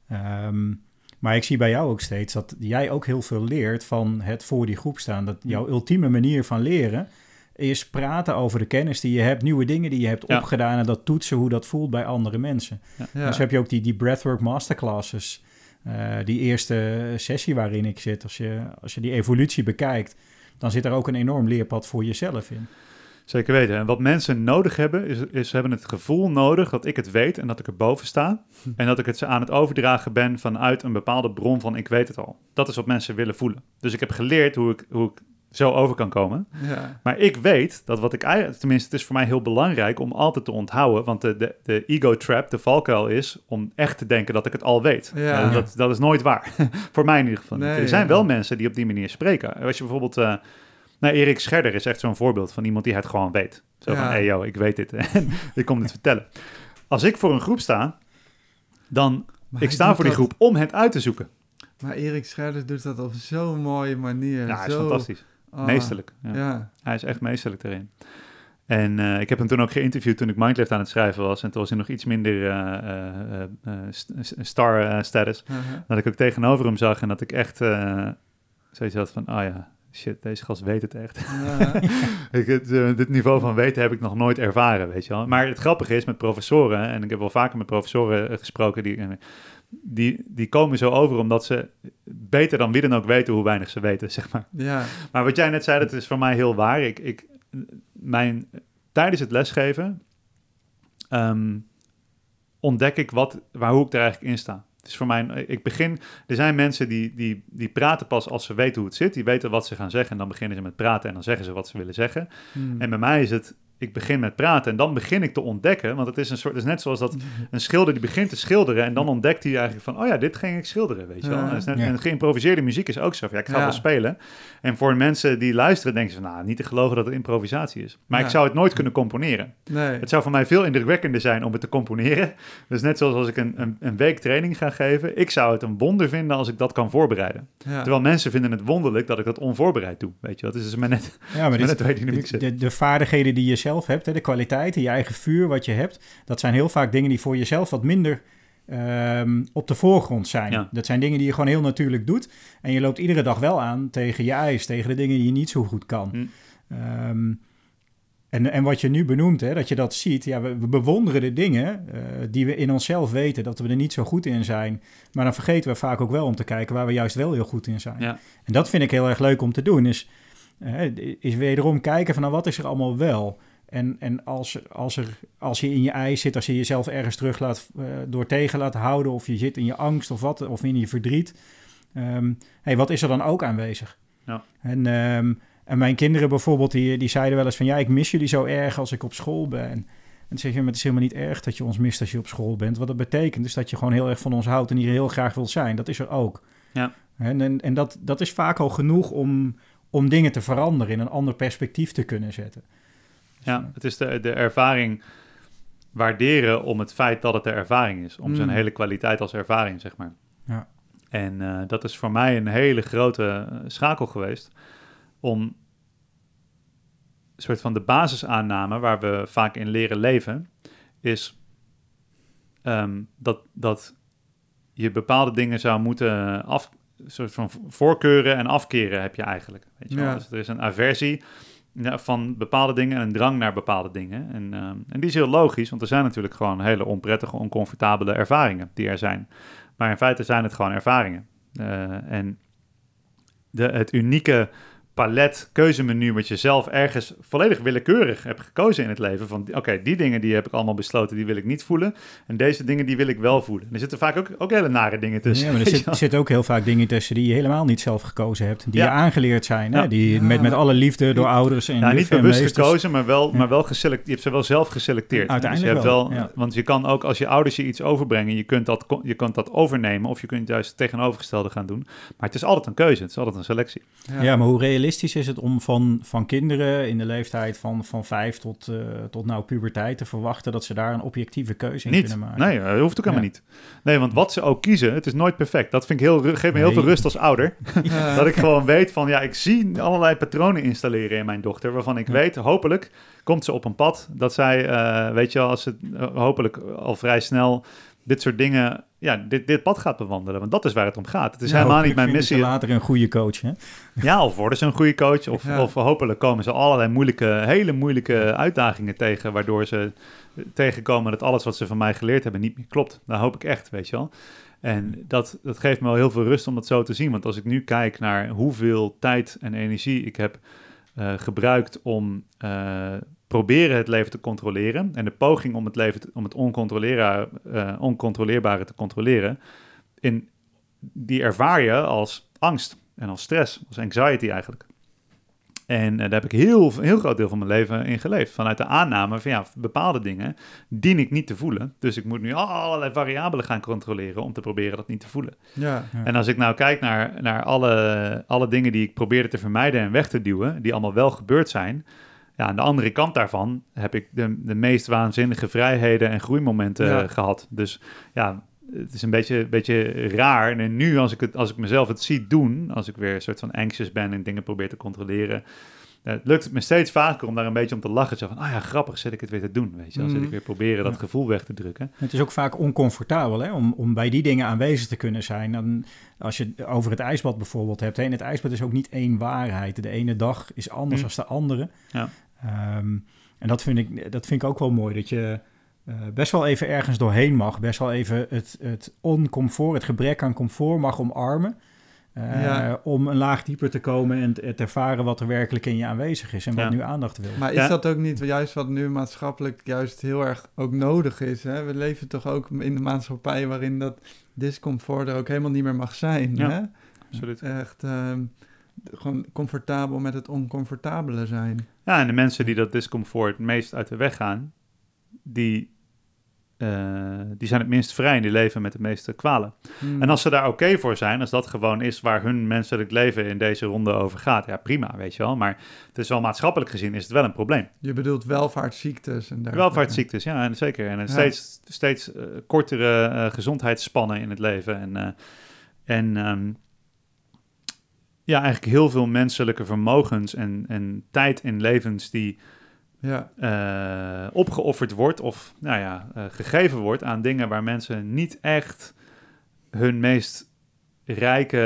Maar ik zie bij jou ook steeds dat jij ook heel veel leert van het voor die groep staan. Dat jouw ultieme manier van leren is praten over de kennis die je hebt, nieuwe dingen die je hebt opgedaan en dat toetsen hoe dat voelt bij andere mensen. Ja. Dus heb je ook die breathwork masterclasses, die eerste sessie waarin ik zit. Als je die evolutie bekijkt, dan zit er ook een enorm leerpad voor jezelf in. Zeker weten. En wat mensen nodig hebben, is ze hebben het gevoel nodig dat ik het weet en dat ik er boven sta. En dat ik het ze aan het overdragen ben vanuit een bepaalde bron van ik weet het al. Dat is wat mensen willen voelen. Dus ik heb geleerd hoe ik zo over kan komen. Ja. Maar ik weet dat wat ik eigenlijk, tenminste het is voor mij heel belangrijk om altijd te onthouden, want de ego trap, de valkuil is om echt te denken dat ik het al weet. Ja. Dat is nooit waar. Voor mij in ieder geval. Nee, er zijn wel mensen die op die manier spreken. Als je bijvoorbeeld... Erik Scherder is echt zo'n voorbeeld van iemand die het gewoon weet. Zo van, ik weet dit en ik kom dit vertellen. Als ik voor een groep sta, dan ik sta voor die groep om het uit te zoeken. Maar Erik Scherder doet dat op zo'n mooie manier. Ja, hij is fantastisch. Meesterlijk. Ja. Hij is echt meesterlijk erin. En ik heb hem toen ook geïnterviewd toen ik Mindlift aan het schrijven was. En toen was hij nog iets minder star status. Dat ik ook tegenover hem zag en dat ik echt zoiets had van, shit, deze gast weet het echt. Dit niveau van weten heb ik nog nooit ervaren, weet je wel. Maar het grappige is met professoren, en ik heb wel vaker met professoren gesproken, die komen zo over omdat ze beter dan wie dan ook weten hoe weinig ze weten, zeg maar. Ja. Maar wat jij net zei, dat is voor mij heel waar. Tijdens het lesgeven ontdek ik hoe ik er eigenlijk in sta. Het is voor mij, er zijn mensen die praten pas als ze weten hoe het zit. Die weten wat ze gaan zeggen en dan beginnen ze met praten en dan zeggen ze wat ze willen zeggen. En bij mij is het, ik begin met praten en dan begin ik te ontdekken. Want het is net zoals dat een schilder die begint te schilderen en dan ontdekt hij eigenlijk van, dit ging ik schilderen, weet je wel. En geïmproviseerde muziek is ook zo van, ik ga wel spelen. En voor mensen die luisteren denken ze, niet te geloven dat het improvisatie is. Maar ik zou het nooit kunnen componeren. Nee. Het zou voor mij veel indrukwekkender zijn om het te componeren. Dus net zoals als ik een week training ga geven, ik zou het een wonder vinden als ik dat kan voorbereiden. Ja. Terwijl mensen vinden het wonderlijk dat ik dat onvoorbereid doe, weet je wel. Het is dus maar net, de vaardigheden die je zelf hebt, de kwaliteiten, je eigen vuur wat je hebt, dat zijn heel vaak dingen die voor jezelf wat minder op de voorgrond zijn. Ja. Dat zijn dingen die je gewoon heel natuurlijk doet en je loopt iedere dag wel aan tegen je eis, tegen de dingen die je niet zo goed kan. En wat je nu benoemt, dat je dat ziet, we bewonderen de dingen die we in onszelf weten, dat we er niet zo goed in zijn. Maar dan vergeten we vaak ook wel om te kijken waar we juist wel heel goed in zijn. Ja. En dat vind ik heel erg leuk om te doen, is wederom kijken van wat is er allemaal wel. En als je in je eis zit, als je jezelf ergens terug door tegen laat houden, of je zit in je angst of in je verdriet, wat is er dan ook aanwezig? Ja. En mijn kinderen bijvoorbeeld, die zeiden wel eens van, ik mis jullie zo erg als ik op school ben. En dan zeg je, maar het is helemaal niet erg dat je ons mist als je op school bent. Wat dat betekent is dat je gewoon heel erg van ons houdt en hier heel graag wilt zijn. Dat is er ook. Ja. En dat is vaak al genoeg om dingen te veranderen, in een ander perspectief te kunnen zetten. Ja, het is de ervaring waarderen om het feit dat het de ervaring is. Om zijn hele kwaliteit als ervaring, zeg maar. Ja. En dat is voor mij een hele grote schakel geweest om een soort van de basisaanname waar we vaak in leren leven, is dat je bepaalde dingen zou moeten soort van voorkeuren en afkeren heb je eigenlijk. Weet je wel? Ja. Dus er is een aversie van bepaalde dingen en een drang naar bepaalde dingen. En die is heel logisch, want er zijn natuurlijk gewoon hele onprettige, oncomfortabele ervaringen die er zijn. Maar in feite zijn het gewoon ervaringen. En het unieke palet, keuzemenu wat je zelf ergens volledig willekeurig hebt gekozen in het leven. Van oké, die dingen die heb ik allemaal besloten, die wil ik niet voelen. En deze dingen die wil ik wel voelen. En er zitten vaak ook hele nare dingen tussen. Ja, maar er zitten ook heel vaak dingen tussen die je helemaal niet zelf gekozen hebt. Die je aangeleerd zijn. Hè? Die met alle liefde door ouders en niet bewust gekozen, maar wel geselecteerd. Je hebt ze wel zelf geselecteerd. Uiteindelijk dus je hebt wel. Want je kan ook, als je ouders je iets overbrengen, je kunt dat overnemen. Of je kunt juist het tegenovergestelde gaan doen. Maar het is altijd een keuze. Het is altijd een selectie. Ja, maar hoe realistisch is het om van kinderen in de leeftijd van 5 tot nou puberteit te verwachten dat ze daar een objectieve keuze in kunnen maken? Nee, dat hoeft ook helemaal niet. Nee, want wat ze ook kiezen, het is nooit perfect. Dat vind ik geeft me heel veel rust als ouder. Dat ik gewoon weet van, ik zie allerlei patronen installeren in mijn dochter, waarvan ik weet, hopelijk komt ze op een pad dat zij, weet je wel, als ze hopelijk al vrij snel dit soort dingen, dit pad gaat bewandelen. Want dat is waar het om gaat. Het is helemaal niet mijn missie. Ze later een goede coach, hè? Ja, of worden ze een goede coach. Of hopelijk komen ze allerlei hele moeilijke uitdagingen tegen, waardoor ze tegenkomen dat alles wat ze van mij geleerd hebben niet meer klopt. Dat hoop ik echt, weet je wel. En dat geeft me wel heel veel rust om dat zo te zien. Want als ik nu kijk naar hoeveel tijd en energie ik heb gebruikt om proberen het leven te controleren en de poging om het oncontroleerbare te controleren, die ervaar je als angst en als stress, als anxiety eigenlijk. En daar heb ik heel groot deel van mijn leven in geleefd. Vanuit de aanname van bepaalde dingen dien ik niet te voelen. Dus ik moet nu allerlei variabelen gaan controleren om te proberen dat niet te voelen. Ja. En als ik nou kijk naar alle dingen die ik probeerde te vermijden en weg te duwen, die allemaal wel gebeurd zijn. Ja, aan de andere kant daarvan heb ik de meest waanzinnige vrijheden en groeimomenten gehad. Dus het is een beetje raar. En nu als ik mezelf het zie doen, als ik weer een soort van anxious ben en dingen probeer te controleren, lukt het me steeds vaker om daar een beetje om te lachen. Zo van, grappig, zit ik het weer te doen, weet je. Dan zit ik weer proberen dat gevoel weg te drukken. Het is ook vaak oncomfortabel, hè, om bij die dingen aanwezig te kunnen zijn. Dan, als je over het ijsbad bijvoorbeeld hebt, in het ijsbad is ook niet één waarheid. De ene dag is anders dan de andere. Ja. En dat vind ik ook wel mooi, dat je best wel even ergens doorheen mag. Best wel even het oncomfort, het gebrek aan comfort mag omarmen. Om een laag dieper te komen en te ervaren wat er werkelijk in je aanwezig is en wat nu aandacht wil. Maar is dat ook niet juist wat nu maatschappelijk juist heel erg ook nodig is? Hè? We leven toch ook in de maatschappij waarin dat discomfort er ook helemaal niet meer mag zijn. Ja, hè? Absoluut. Echt gewoon comfortabel met het oncomfortabele zijn. Ja, en de mensen die dat discomfort het meest uit de weg gaan, die zijn het minst vrij en die leven met de meeste kwalen. En als ze daar oké voor zijn, als dat gewoon is waar hun menselijk leven in deze ronde over gaat, prima, weet je wel. Maar het is wel maatschappelijk gezien is het wel een probleem. Je bedoelt welvaartsziektes en dergelijke. Welvaartsziektes, ja, en zeker. En steeds kortere gezondheidsspannen in het leven. Eigenlijk heel veel menselijke vermogens en tijd in levens die opgeofferd wordt of gegeven wordt aan dingen waar mensen niet echt hun meest rijke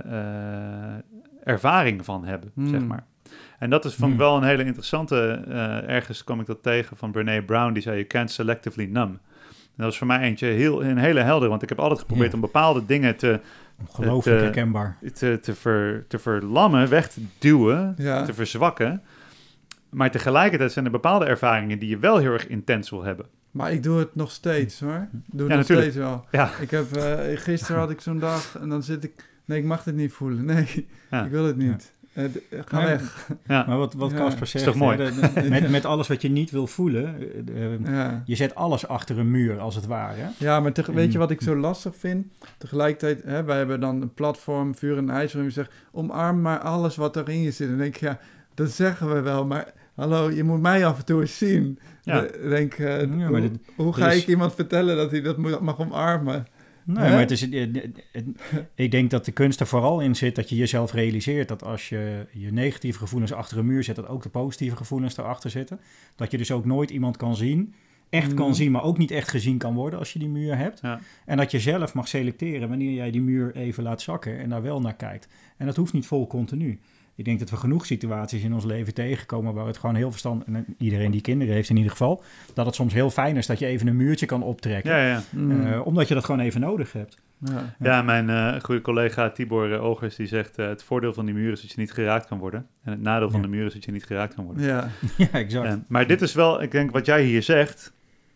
ervaring van hebben, zeg maar. En dat is vond ik wel een hele interessante, ergens kwam ik dat tegen van Brené Brown, die zei, you can't selectively numb. En dat was voor mij een hele helder, want ik heb altijd geprobeerd om bepaalde dingen ongelooflijk herkenbaar. Te verlammen, weg te duwen, te verzwakken. Maar tegelijkertijd zijn er bepaalde ervaringen die je wel heel erg intens wil hebben. Maar ik doe het nog steeds, hoor. Doe het nog steeds wel. Ja. Ik heb, gisteren had ik zo'n dag en dan zit ik... Nee, ik mag dit niet voelen. Nee, ik wil het niet. Ga weg. Ja. Maar wat Casper zegt, is toch mooi? Met alles wat je niet wil voelen, je zet alles achter een muur, als het ware. Ja, maar weet je wat ik zo lastig vind? Tegelijkertijd, wij hebben dan een platform, Vuur en IJs, waarin je zegt, omarm maar alles wat er in je zit. En dan denk ik, dat zeggen we wel, maar hallo, je moet mij af en toe eens zien. Ja. Hoe ga ik iemand vertellen dat hij dat mag omarmen? Nee, maar ik denk dat de kunst er vooral in zit dat je jezelf realiseert dat als je negatieve gevoelens achter een muur zet, dat ook de positieve gevoelens erachter zitten. Dat je dus ook nooit iemand kan zien echt kan zien, maar ook niet echt gezien kan worden als je die muur hebt. Ja. En dat je zelf mag selecteren wanneer jij die muur even laat zakken en daar wel naar kijkt. En dat hoeft niet vol continu. Ik denk dat we genoeg situaties in ons leven tegenkomen waar het gewoon heel verstandig, en iedereen die kinderen heeft in ieder geval, dat het soms heel fijn is dat je even een muurtje kan optrekken. Omdat je dat gewoon even nodig hebt. Ja, mijn goede collega Tibor Ogers die zegt het voordeel van die muur is dat je niet geraakt kan worden. En het nadeel van de muur is dat je niet geraakt kan worden. Ja, ja exact. Maar dit is wel, ik denk wat jij hier zegt,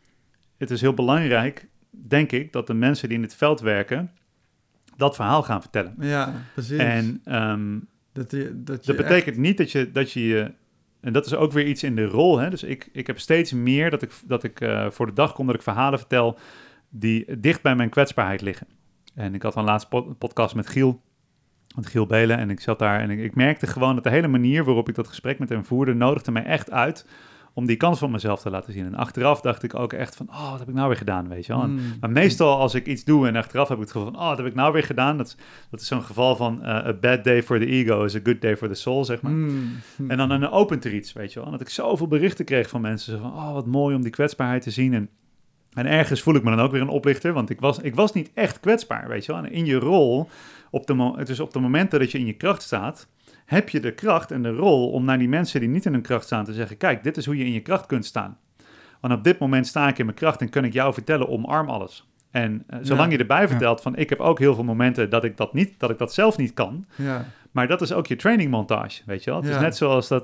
het is heel belangrijk, denk ik, dat de mensen die in het veld werken, dat verhaal gaan vertellen. Ja, precies. En dat betekent niet dat je en dat is ook weer iets in de rol. Hè? Dus ik heb steeds meer dat ik voor de dag kom dat ik verhalen vertel die dicht bij mijn kwetsbaarheid liggen. En ik had een laatste podcast met Giel Belen en ik zat daar en ik merkte gewoon dat de hele manier waarop ik dat gesprek met hem voerde nodigde mij echt uit om die kant van mezelf te laten zien. En achteraf dacht ik ook echt van, wat heb ik nou weer gedaan, weet je wel. Maar meestal als ik iets doe en achteraf heb ik het gevoel van, wat heb ik nou weer gedaan? Dat is zo'n geval van, a bad day for the ego is a good day for the soul, zeg maar. En dan opent er iets, weet je wel. En dat ik zoveel berichten kreeg van mensen, van, wat mooi om die kwetsbaarheid te zien. En ergens voel ik me dan ook weer een oplichter, want ik was niet echt kwetsbaar, weet je wel. En in je rol, op de momenten dat je in je kracht staat, heb je de kracht en de rol om naar die mensen die niet in hun kracht staan te zeggen, kijk, dit is hoe je in je kracht kunt staan. Want op dit moment sta ik in mijn kracht en kan ik jou vertellen, omarm alles. En zolang je erbij vertelt van, ik heb ook heel veel momenten dat ik dat zelf niet kan. Ja. Maar dat is ook je trainingmontage, weet je wel. Het is net zoals dat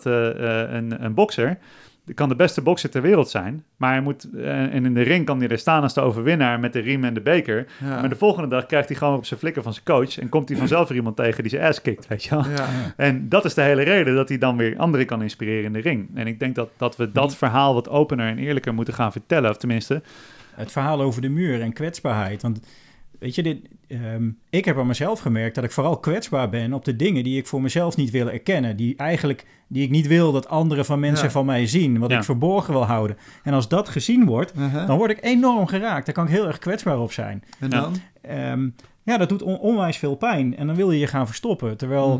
een bokser, kan de beste bokser ter wereld zijn, maar hij moet, en in de ring kan hij er staan als de overwinnaar met de riem en de beker. Ja. Maar de volgende dag krijgt hij gewoon op zijn flikker van zijn coach en komt hij vanzelf weer iemand tegen die zijn ass kikt, weet je wel. Ja. En dat is de hele reden dat hij dan weer anderen kan inspireren in de ring. En ik denk dat we dat verhaal wat opener en eerlijker moeten gaan vertellen, of tenminste het verhaal over de muur en kwetsbaarheid. Want weet je, ik heb aan mezelf gemerkt dat ik vooral kwetsbaar ben op de dingen die ik voor mezelf niet wil erkennen. Die ik niet wil dat anderen van mensen van mij zien. Wat ik verborgen wil houden. En als dat gezien wordt, dan word ik enorm geraakt. Daar kan ik heel erg kwetsbaar op zijn. En dan? Dat doet onwijs veel pijn. En dan wil je je gaan verstoppen. Terwijl,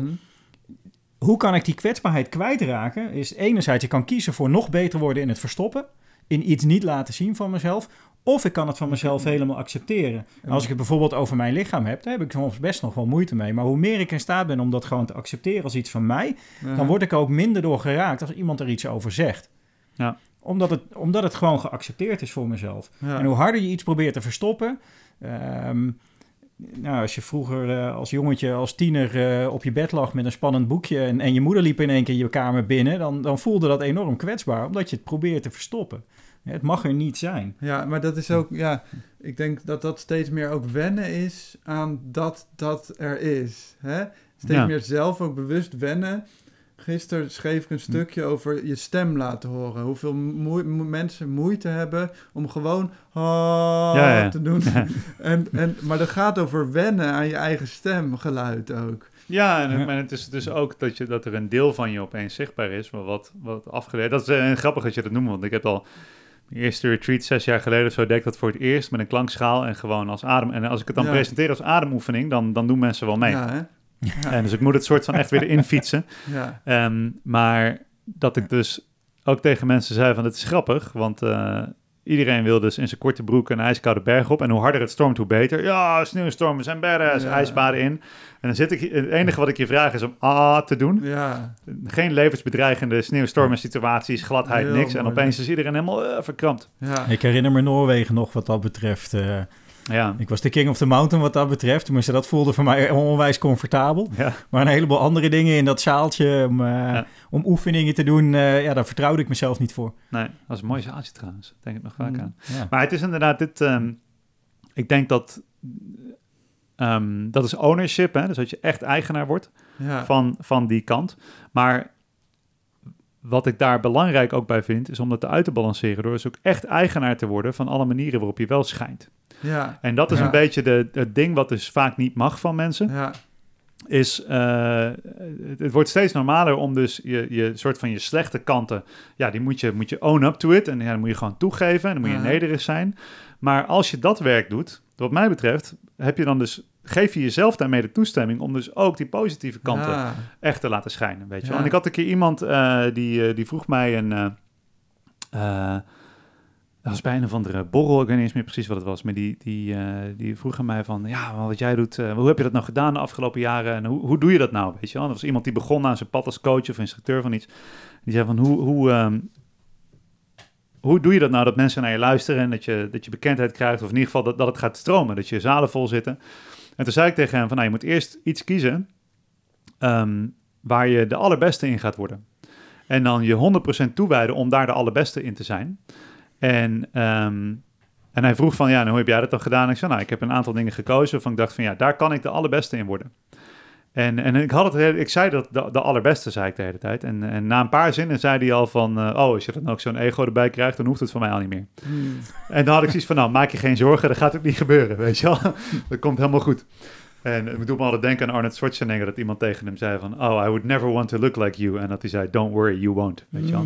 hoe kan ik die kwetsbaarheid kwijtraken? Is enerzijds, je kan kiezen voor nog beter worden in het verstoppen. In iets niet laten zien van mezelf. Of ik kan het van mezelf helemaal accepteren. En als ik het bijvoorbeeld over mijn lichaam heb, daar heb ik soms best nog wel moeite mee. Maar hoe meer ik in staat ben om dat gewoon te accepteren als iets van mij, dan word ik er ook minder door geraakt als iemand er iets over zegt. Ja. Omdat het gewoon geaccepteerd is voor mezelf. Ja. En hoe harder je iets probeert te verstoppen. Als je vroeger als jongetje, als tiener op je bed lag met een spannend boekje en je moeder liep in één keer je kamer binnen, dan voelde dat enorm kwetsbaar, omdat je het probeert te verstoppen. Het mag er niet zijn. Ja, maar dat is ook, ik denk dat steeds meer ook wennen is aan dat er is. Hè? Steeds meer zelf ook bewust wennen. Gisteren schreef ik een stukje over je stem laten horen. Hoeveel mensen moeite hebben om gewoon te doen. Maar dat gaat over wennen aan je eigen stemgeluid ook. Ja, en het is dus ook dat er een deel van je opeens zichtbaar is, maar wat afgeleid. Dat is grappig dat je dat noemt, want ik heb al mijn eerste retreat 6 jaar geleden of zo, deed ik dat voor het eerst met een klankschaal en gewoon als adem. En als ik het dan presenteer als ademoefening, dan doen mensen wel mee. Ja, hè? Ja. En dus ik moet het soort van echt weer erin fietsen. Ja. Maar dat ik dus ook tegen mensen zei van, het is grappig, want iedereen wil dus in zijn korte broek een ijskoude berg op. En hoe harder het stormt, hoe beter. Ja, sneeuwstormen zijn badass, ijsbaden in. En dan het enige wat ik je vraag is om te doen. Ja. Geen levensbedreigende sneeuwstormen situaties, gladheid, niks. En opeens is iedereen helemaal verkrampt. Ja. Ik herinner me Noorwegen nog wat dat betreft. Ik was de king of the mountain wat dat betreft. Tenminste, dat voelde voor mij onwijs comfortabel. Ja. Maar een heleboel andere dingen in dat zaaltje om oefeningen te doen, daar vertrouwde ik mezelf niet voor. Nee, dat was een mooi zaaltje trouwens. Denk ik nog vaak aan. Ja. Maar het is inderdaad ik denk dat is ownership, hè? Dus dat je echt eigenaar wordt van die kant. Maar wat ik daar belangrijk ook bij vind, is om dat uit te balanceren door dus ook echt eigenaar te worden van alle manieren waarop je wel schijnt. Ja. En dat is een beetje het ding wat dus vaak niet mag van mensen. Ja. Is, het wordt steeds normaler om dus je soort van je slechte kanten, die moet je own up to it. En dan moet je gewoon toegeven en dan moet je nederig zijn. Maar als je dat werk doet, wat mij betreft, geef je jezelf daarmee de toestemming om dus ook die positieve kanten echt te laten schijnen, weet je wel. En ik had een keer iemand die vroeg mij Dat was bij een of andere borrel, ik weet niet eens meer precies wat het was. Maar die vroeg aan mij van, ja, wat jij doet, hoe heb je dat nou gedaan de afgelopen jaren? En hoe doe je dat nou, weet je wel? Dat was iemand die begon aan zijn pad als coach of instructeur van iets. Die zei van, hoe doe je dat nou, dat mensen naar je luisteren en dat je bekendheid krijgt, of in ieder geval dat het gaat stromen, dat je zalen vol zitten. En toen zei ik tegen hem van, nou, je moet eerst iets kiezen waar je de allerbeste in gaat worden. En dan je 100% toewijden om daar de allerbeste in te zijn. En hij vroeg van, ja, nou, hoe heb jij dat dan gedaan? En ik zei, nou, ik heb een aantal dingen gekozen waarvan ik dacht van, ja, daar kan ik de allerbeste in worden. En ik zei dat de allerbeste, zei ik de hele tijd. En na een paar zinnen zei hij al van, als je dan ook zo'n ego erbij krijgt, dan hoeft het voor mij al niet meer. En dan had ik zoiets van, nou, maak je geen zorgen, dat gaat ook niet gebeuren, weet je wel. Dat komt helemaal goed. En ik doet me altijd denken aan Arnold Schwarzenegger, dat iemand tegen hem zei van, I would never want to look like you. En dat hij zei, don't worry, you won't, weet je wel.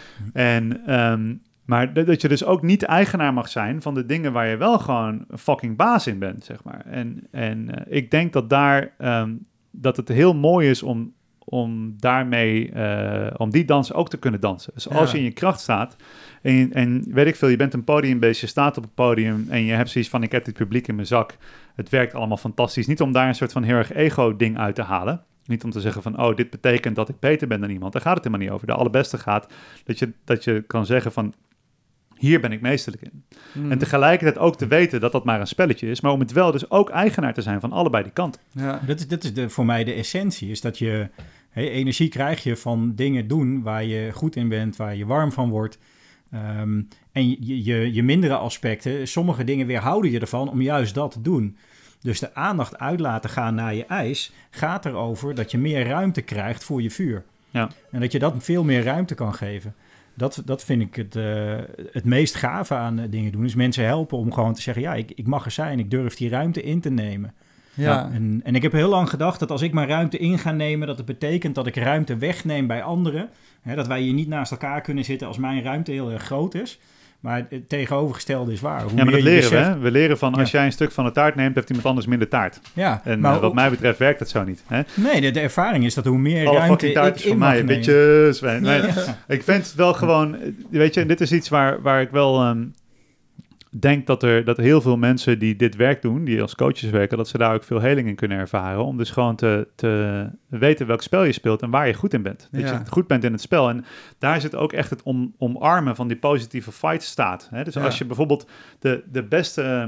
Maar dat je dus ook niet eigenaar mag zijn van de dingen waar je wel gewoon een fucking baas in bent, zeg maar. En ik denk dat het heel mooi is om daarmee, om die dans ook te kunnen dansen. Dus als je in je kracht staat en weet ik veel, je bent een podiumbeest, je staat op het podium en je hebt zoiets van, ik heb dit publiek in mijn zak. Het werkt allemaal fantastisch. Niet om daar een soort van heel erg ego-ding uit te halen. Niet om te zeggen van, dit betekent dat ik beter ben dan iemand. Daar gaat het helemaal niet over. De allerbeste gaat dat je kan zeggen van, hier ben ik meesterlijk in. En tegelijkertijd ook te weten dat dat maar een spelletje is, maar om het wel dus ook eigenaar te zijn van allebei die kanten. Ja. Dat is voor mij de essentie, is dat je energie krijg je van dingen doen waar je goed in bent, waar je warm van wordt. En je mindere aspecten, sommige dingen weerhouden je ervan om juist dat te doen. Dus de aandacht uit laten gaan naar je ijs gaat erover dat je meer ruimte krijgt voor je vuur. Ja. En dat je dat veel meer ruimte kan geven. Dat vind ik het meest gave aan dingen doen. Dus mensen helpen om gewoon te zeggen, ja, ik mag er zijn. Ik durf die ruimte in te nemen. Ja. En ik heb heel lang gedacht dat als ik maar ruimte in ga nemen, dat het betekent dat ik ruimte wegneem bij anderen. Hè, dat wij hier niet naast elkaar kunnen zitten als mijn ruimte heel erg groot is. Maar het tegenovergestelde is waar. Maar dat leren we, hè? We leren van, als jij een stuk van de taart neemt, heeft iemand anders minder taart. Ja. En wat mij betreft werkt dat zo niet. Hè? Nee, de ervaring is dat hoe meer ruimte taart is voor mij een beetje zwijn. Ik vind het wel gewoon, weet je, dit is iets waar ik wel denk dat heel veel mensen die dit werk doen, die als coaches werken, dat ze daar ook veel heling in kunnen ervaren. Om dus gewoon te weten welk spel je speelt en waar je goed in bent. Dat je goed bent in het spel. En daar zit ook echt het omarmen van die positieve fight staat. Hè? Dus als je bijvoorbeeld de beste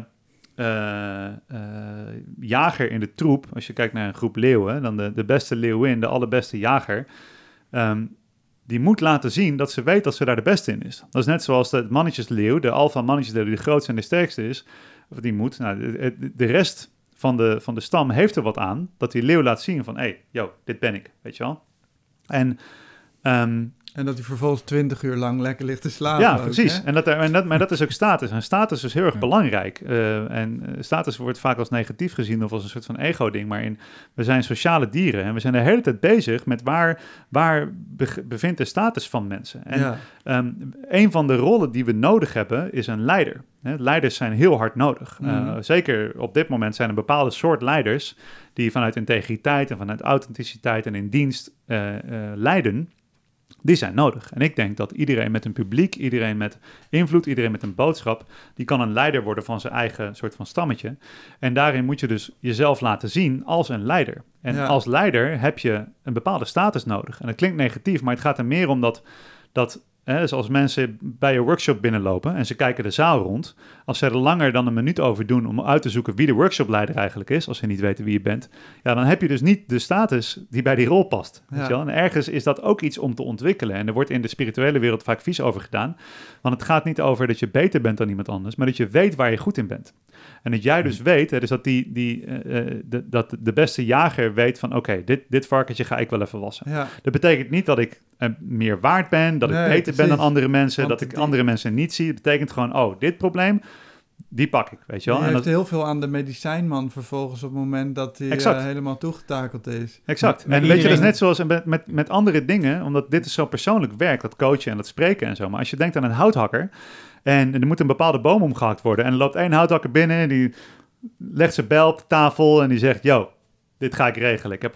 jager in de troep, als je kijkt naar een groep leeuwen, dan de beste leeuwin, de allerbeste jager, die moet laten zien dat ze weet dat ze daar de beste in is. Dat is net zoals de mannetjesleeuw, de alfa mannetjesleeuw die de grootste en de sterkste is. Of die moet. Nou, de rest van de stam heeft er wat aan, dat die leeuw laat zien van, dit ben ik, weet je wel. En dat hij vervolgens 20 uur lang lekker ligt te slapen. Ja, precies. Maar dat is ook status. En status is heel erg belangrijk. En status wordt vaak als negatief gezien of als een soort van ego-ding. Maar we zijn sociale dieren en we zijn de hele tijd bezig met waar bevindt de status van mensen. En een van de rollen die we nodig hebben is een leider. Leiders zijn heel hard nodig. Zeker op dit moment zijn er bepaalde soort leiders die vanuit integriteit en vanuit authenticiteit en in dienst leiden. Die zijn nodig. En ik denk dat iedereen met een publiek, iedereen met invloed, iedereen met een boodschap, die kan een leider worden van zijn eigen soort van stammetje. En daarin moet je dus jezelf laten zien als een leider. En als leider heb je een bepaalde status nodig. En dat klinkt negatief, maar het gaat er meer om dat dus als mensen bij je workshop binnenlopen en ze kijken de zaal rond, als ze er langer dan een minuut over doen om uit te zoeken wie de workshopleider eigenlijk is, als ze niet weten wie je bent, dan heb je dus niet de status die bij die rol past. Weet je wel? En ergens is dat ook iets om te ontwikkelen. En er wordt in de spirituele wereld vaak vies over gedaan. Want het gaat niet over dat je beter bent dan iemand anders, maar dat je weet waar je goed in bent. En dat jij dus weet, dus dat dat de beste jager weet van, oké, dit varkentje ga ik wel even wassen. Ja. Dat betekent niet dat ik meer waard ben, dat ik beter ben dan andere mensen, dat ik andere mensen niet zie. Het betekent gewoon, dit probleem, die pak ik, weet je wel. Je heeft heel veel aan de medicijnman vervolgens op het moment dat hij helemaal toegetakeld is. Exact. En weet je, dat is net zoals met andere dingen, omdat dit is zo persoonlijk werk, dat coachen en dat spreken en zo. Maar als je denkt aan een houthakker en er moet een bepaalde boom omgehakt worden en er loopt één houthakker binnen en die legt zijn bijl op de tafel en die zegt, dit ga ik regelen. Ik heb al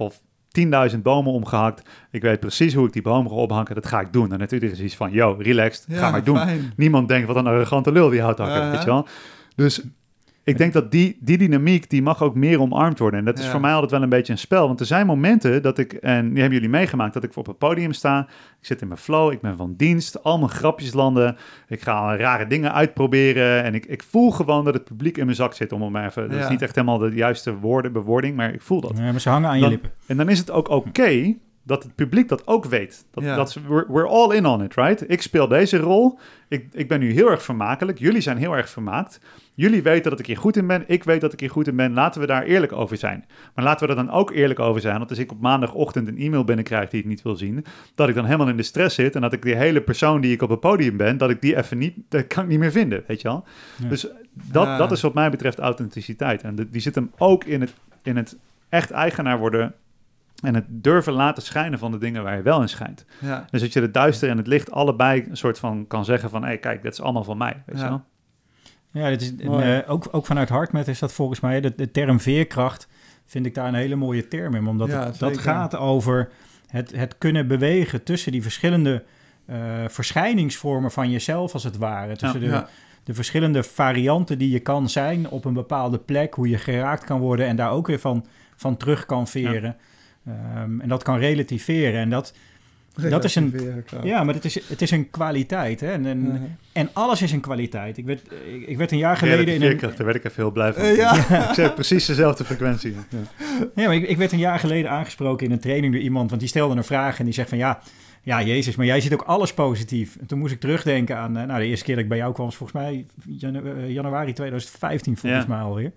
10.000 bomen omgehakt. Ik weet precies hoe ik die bomen ga ophangen. Dat ga ik doen. En natuurlijk is iets van, relaxed, ga maar doen. Fijn. Niemand denkt, wat een arrogante lul die houthakker, weet je wel. Dus ik denk dat die dynamiek, die mag ook meer omarmd worden. En dat is voor mij altijd wel een beetje een spel. Want er zijn momenten dat ik, en die hebben jullie meegemaakt, dat ik op het podium sta. Ik zit in mijn flow, ik ben van dienst, al mijn grapjes landen. Ik ga rare dingen uitproberen. En ik voel gewoon dat het publiek in mijn zak zit, om me even... Dat is niet echt helemaal de juiste bewoording, maar ik voel dat. Ja, maar ze hangen aan je lippen. En dan is het ook oké dat het publiek dat ook weet. We're all in on it, right? Ik speel deze rol. Ik ben nu heel erg vermakelijk. Jullie zijn heel erg vermaakt. Jullie weten dat ik hier goed in ben. Ik weet dat ik hier goed in ben. Laten we daar eerlijk over zijn. Maar laten we er dan ook eerlijk over zijn. Want als ik op maandagochtend een e-mail binnenkrijg die ik niet wil zien, dat ik dan helemaal in de stress zit en dat ik die hele persoon die ik op het podium ben, dat ik die even niet, dat kan ik niet meer vinden, weet je wel? Ja. Dus dat is wat mij betreft authenticiteit. En die zit hem ook in het echt eigenaar worden en het durven laten schijnen van de dingen waar je wel in schijnt. Ja. Dus dat je het duister en het licht allebei een soort van kan zeggen van, kijk, dat is allemaal van mij, weet je wel? Ja, dit is, ook vanuit HeartMath is dat volgens mij, de term veerkracht vind ik daar een hele mooie term in. Omdat dat gaat over het kunnen bewegen tussen die verschillende verschijningsvormen van jezelf als het ware. Tussen de verschillende varianten die je kan zijn op een bepaalde plek, hoe je geraakt kan worden en daar ook weer van terug kan veren. En dat kan relativeren. En dat is een... Ja, maar het is een kwaliteit. Hè? En alles is een kwaliteit. Ik werd een jaar geleden... Daar werd ik even heel blij van. Ik zei precies dezelfde frequentie. Ja, maar ik werd een jaar geleden aangesproken in een training door iemand, want die stelde een vraag en die zegt van ja, Jezus, maar jij ziet ook alles positief. En toen moest ik terugdenken aan... de eerste keer dat ik bij jou kwam was volgens mij januari 2015 volgens mij alweer.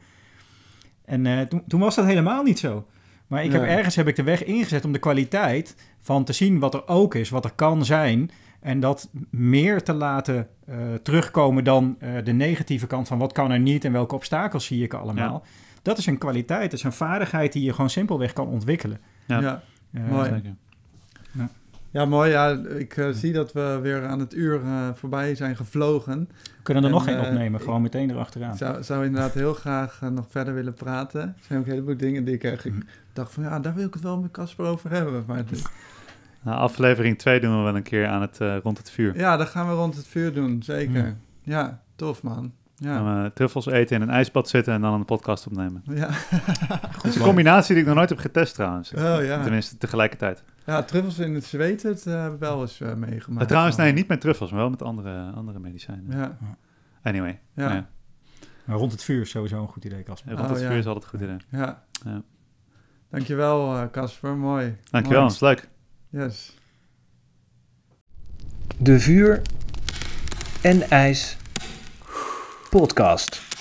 En toen was dat helemaal niet zo. Maar ergens heb ik de weg ingezet om de kwaliteit van te zien wat er ook is, wat er kan zijn. En dat meer te laten terugkomen dan de negatieve kant van wat kan er niet en welke obstakels zie ik allemaal. Ja. Dat is een kwaliteit, dat is een vaardigheid die je gewoon simpelweg kan ontwikkelen. Mooi. Ja, mooi. Ja, ik zie dat we weer aan het uur voorbij zijn gevlogen. We kunnen er nog geen opnemen, gewoon meteen erachteraan. Ik zou inderdaad heel graag nog verder willen praten. Er zijn ook een heleboel dingen die ik eigenlijk dacht van, daar wil ik het wel met Casper over hebben. Maar aflevering 2 doen we wel een keer aan rond het vuur. Ja, dat gaan we rond het vuur doen, zeker. Ja, tof man. Ja. Truffels eten in een ijsbad zitten en dan een podcast opnemen. Ja. Dat is een combinatie die ik nog nooit heb getest trouwens. Tenminste, tegelijkertijd. Ja, truffels in het zweten, dat heb ik wel eens meegemaakt. Trouwens, nee, niet met truffels, maar wel met andere medicijnen. Ja. Anyway. Ja. Maar rond het vuur is sowieso een goed idee, Casper. Rond het vuur is altijd een goed idee. Ja. Dankjewel, Casper. Mooi. Dankjewel, dat is leuk. Yes. De Vuur en IJs podcast.